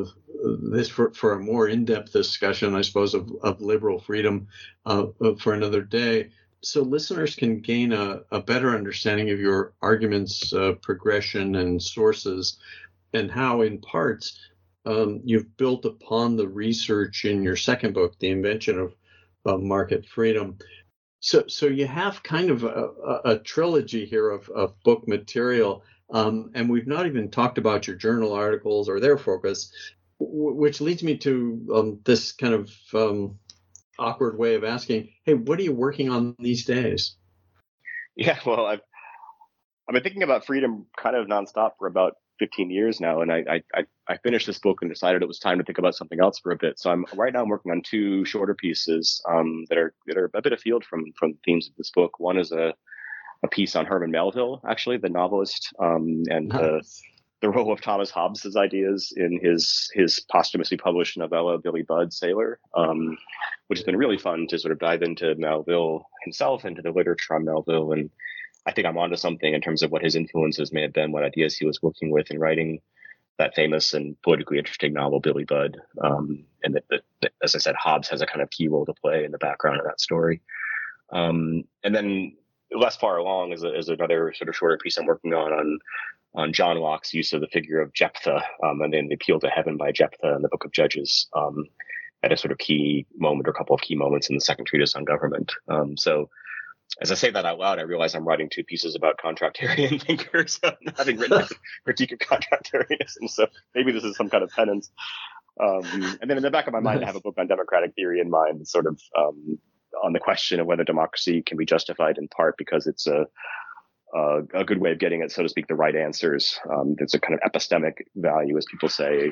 for a more in-depth discussion, I suppose, of liberal freedom for another day, so listeners can gain a better understanding of your arguments, progression, and sources, and how, in parts, you've built upon the research in your second book, The Invention of Market Freedom. So you have kind of a trilogy here of book material, and we've not even talked about your journal articles or their focus, which leads me to this kind of awkward way of asking, hey, what are you working on these days? Yeah, well, I've been thinking about freedom kind of nonstop for about 15 years now, and I finished this book and decided it was time to think about something else for a bit. So I'm working on two shorter pieces that are a bit afield from the themes of this book. One is a piece on Herman Melville, actually, the novelist, and the role of Thomas Hobbes's ideas in his posthumously published novella Billy Budd, Sailor, which has been really fun to sort of dive into Melville himself, into the literature on Melville. And I think I'm onto something in terms of what his influences may have been, what ideas he was working with in writing that famous and politically interesting novel, Billy Budd. And that, as I said, Hobbes has a kind of key role to play in the background of that story. And then less far along is another sort of shorter piece I'm working on John Locke's use of the figure of Jephthah, and then the appeal to heaven by Jephthah in the Book of Judges, at a sort of key moment or a couple of key moments in the second treatise on government. So as I say that out loud, I realize I'm writing two pieces about contractarian thinkers, having written a critique of contractarianism. So maybe this is some kind of penance. And then in the back of my mind, I have a book on democratic theory in mind, sort of on the question of whether democracy can be justified in part because it's a good way of getting at, so to speak, the right answers. There's a kind of epistemic value, as people say,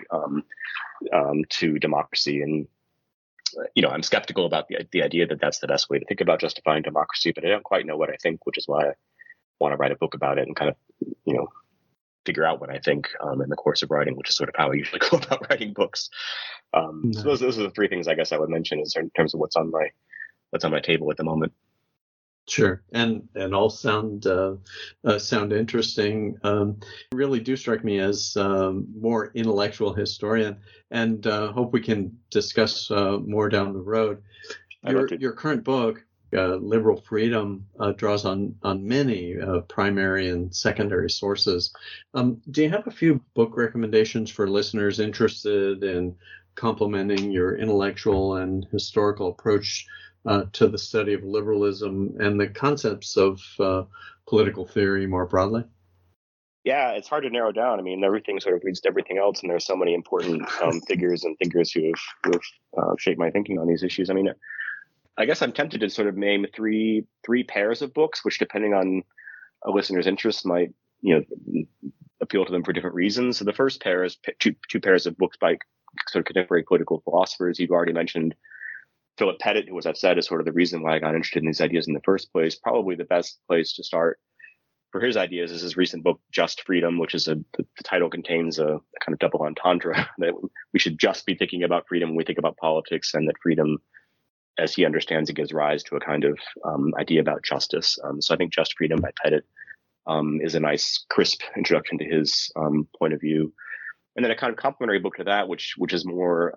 to democracy. And, I'm skeptical about the idea that that's the best way to think about justifying democracy, but I don't quite know what I think, which is why I want to write a book about it and kind of, figure out what I think in the course of writing, which is sort of how I usually go about writing books. So those are the three things I guess I would mention in terms of what's on my table at the moment. Sure, and all sound interesting. Really do strike me as more intellectual historian, and hope we can discuss more down the road. Your current book, Liberal Freedom, draws on many primary and secondary sources. Do you have a few book recommendations for listeners interested in complementing your intellectual and historical approach to the study of liberalism and the concepts of political theory more broadly? Yeah, it's hard to narrow down. I mean, everything sort of leads to everything else, and there's so many important figures and thinkers who have shaped my thinking on these issues. I mean, I guess I'm tempted to sort of name three pairs of books, which, depending on a listener's interest, might appeal to them for different reasons. So the first pair is two pairs of books by sort of contemporary political philosophers. You've already mentioned Philip Pettit, who, as I've said, is sort of the reason why I got interested in these ideas in the first place. Probably the best place to start for his ideas is his recent book, Just Freedom, which is the title contains a kind of double entendre that we should just be thinking about freedom when we think about politics, and that freedom, as he understands it, gives rise to a kind of idea about justice. So I think Just Freedom by Pettit is a nice, crisp introduction to his point of view. And then a kind of complementary book to that, which is more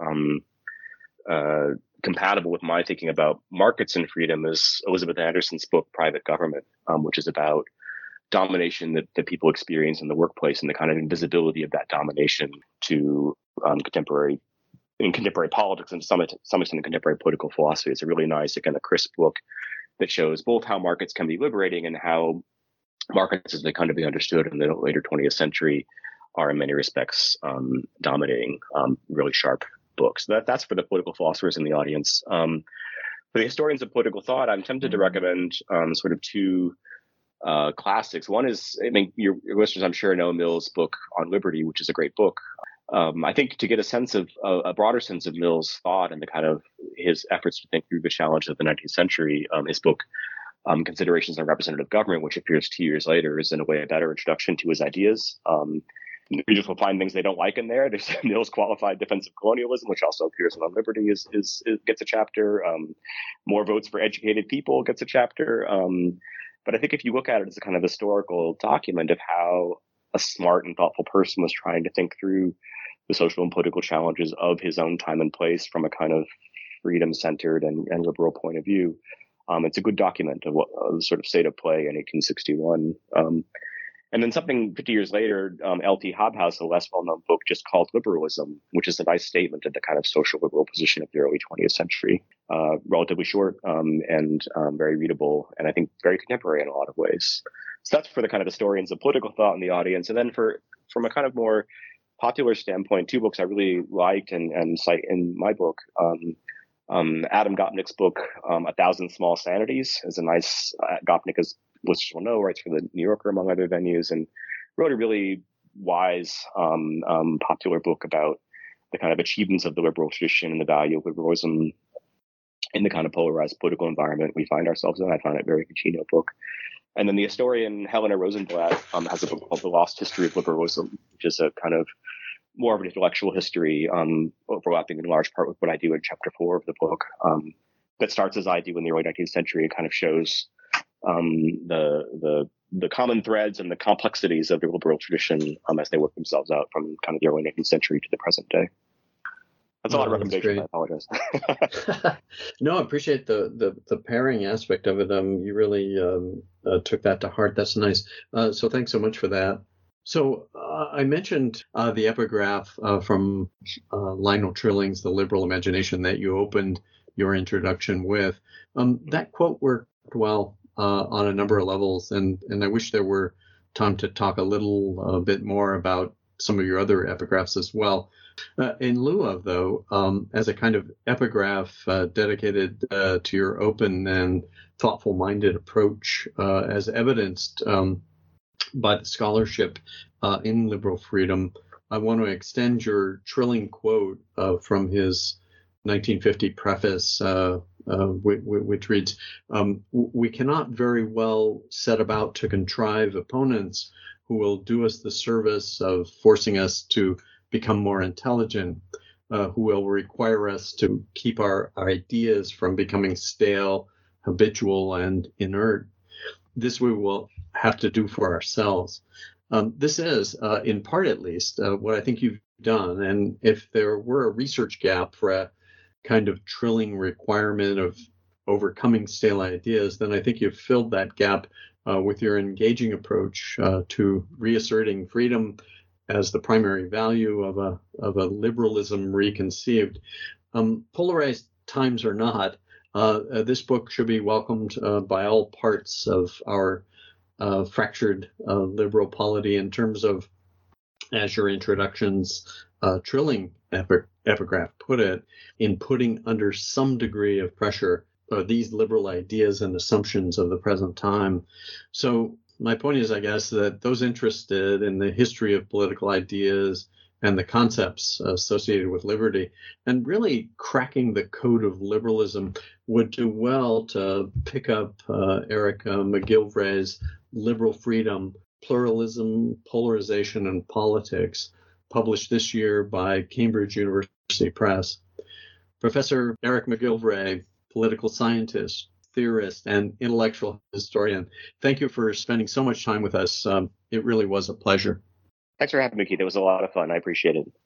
compatible with my thinking about markets and freedom, is Elizabeth Anderson's book, Private Government, which is about domination that people experience in the workplace and the kind of invisibility of that domination to contemporary politics and to some extent in contemporary political philosophy. It's a really nice, again, a crisp book that shows both how markets can be liberating and how markets, as they kind of be understood in the later 20th century, are in many respects dominating. Really sharp books. That's for the political philosophers in the audience. For the historians of political thought, I'm tempted to recommend sort of two classics. One is, I mean, your listeners, I'm sure, know Mill's book on liberty, which is a great book. I think to get a sense of a broader sense of Mill's thought and the kind of his efforts to think through the challenge of the 19th century, his book, Considerations on Representative Government, which appears 2 years later, is in a way a better introduction to his ideas. Readers will find things they don't like in there. There's Mill's Qualified Defense of Colonialism, which also appears on liberty, is gets a chapter. More Votes for Educated People gets a chapter. But I think if you look at it as a kind of historical document of how a smart and thoughtful person was trying to think through the social and political challenges of his own time and place from a kind of freedom-centered and liberal point of view, it's a good document of what the sort of state of play in 1861. And then something 50 years later, L.T. Hobhouse, a less well-known book just called Liberalism, which is a nice statement of the kind of social liberal position of the early 20th century. Relatively short and very readable, and I think very contemporary in a lot of ways. So that's for the kind of historians of political thought in the audience. And then from a kind of more popular standpoint, two books I really liked and cite in my book. Adam Gopnik's book, 1,000 Small Sanities, is a nice, Gopnik, as listeners will know, writes for the New Yorker, among other venues, and wrote a really wise, popular book about the kind of achievements of the liberal tradition and the value of liberalism in the kind of polarized political environment we find ourselves in. I found it a very congenial book. And then the historian Helena Rosenblatt has a book called The Lost History of Liberalism, which is a kind of more of an intellectual history, overlapping in large part with what I do in chapter 4 of the book, that starts as I do in the early 19th century. It kind of shows the common threads and the complexities of the liberal tradition as they work themselves out from kind of the early 19th century to the present day. That's a lot of recommendations. I apologize. No, I appreciate the pairing aspect of it. You really took that to heart. That's nice. So thanks so much for that. So I mentioned the epigraph from Lionel Trilling's The Liberal Imagination that you opened your introduction with. That quote worked well on a number of levels, and I wish there were time to talk a bit more about some of your other epigraphs as well. In lieu of, though, as a kind of epigraph dedicated to your open and thoughtful-minded approach, as evidenced by the scholarship in liberal freedom, I want to extend your Trilling quote from his 1950 preface, which reads, "We cannot very well set about to contrive opponents who will do us the service of forcing us to become more intelligent, who will require us to keep our ideas from becoming stale, habitual, and inert. This we will have to do for ourselves." This is, in part at least, what I think you've done. And if there were a research gap for a kind of Trilling requirement of overcoming stale ideas, then I think you've filled that gap with your engaging approach to reasserting freedom as the primary value of a liberalism reconceived. Polarized times or not, This book should be welcomed by all parts of our fractured liberal polity in terms of, as your introduction's trilling epigraph put it, in putting under some degree of pressure these liberal ideas and assumptions of the present time. So my point is, I guess, that those interested in the history of political ideas and the concepts associated with liberty, and really cracking the code of liberalism, would do well to pick up Eric MacGillivray's Liberal Freedom, Pluralism, Polarization, and Politics, published this year by Cambridge University Press. Professor Eric MacGillivray, political scientist, theorist, and intellectual historian, thank you for spending so much time with us. It really was a pleasure. Thanks for having me, Keith. It was a lot of fun. I appreciate it.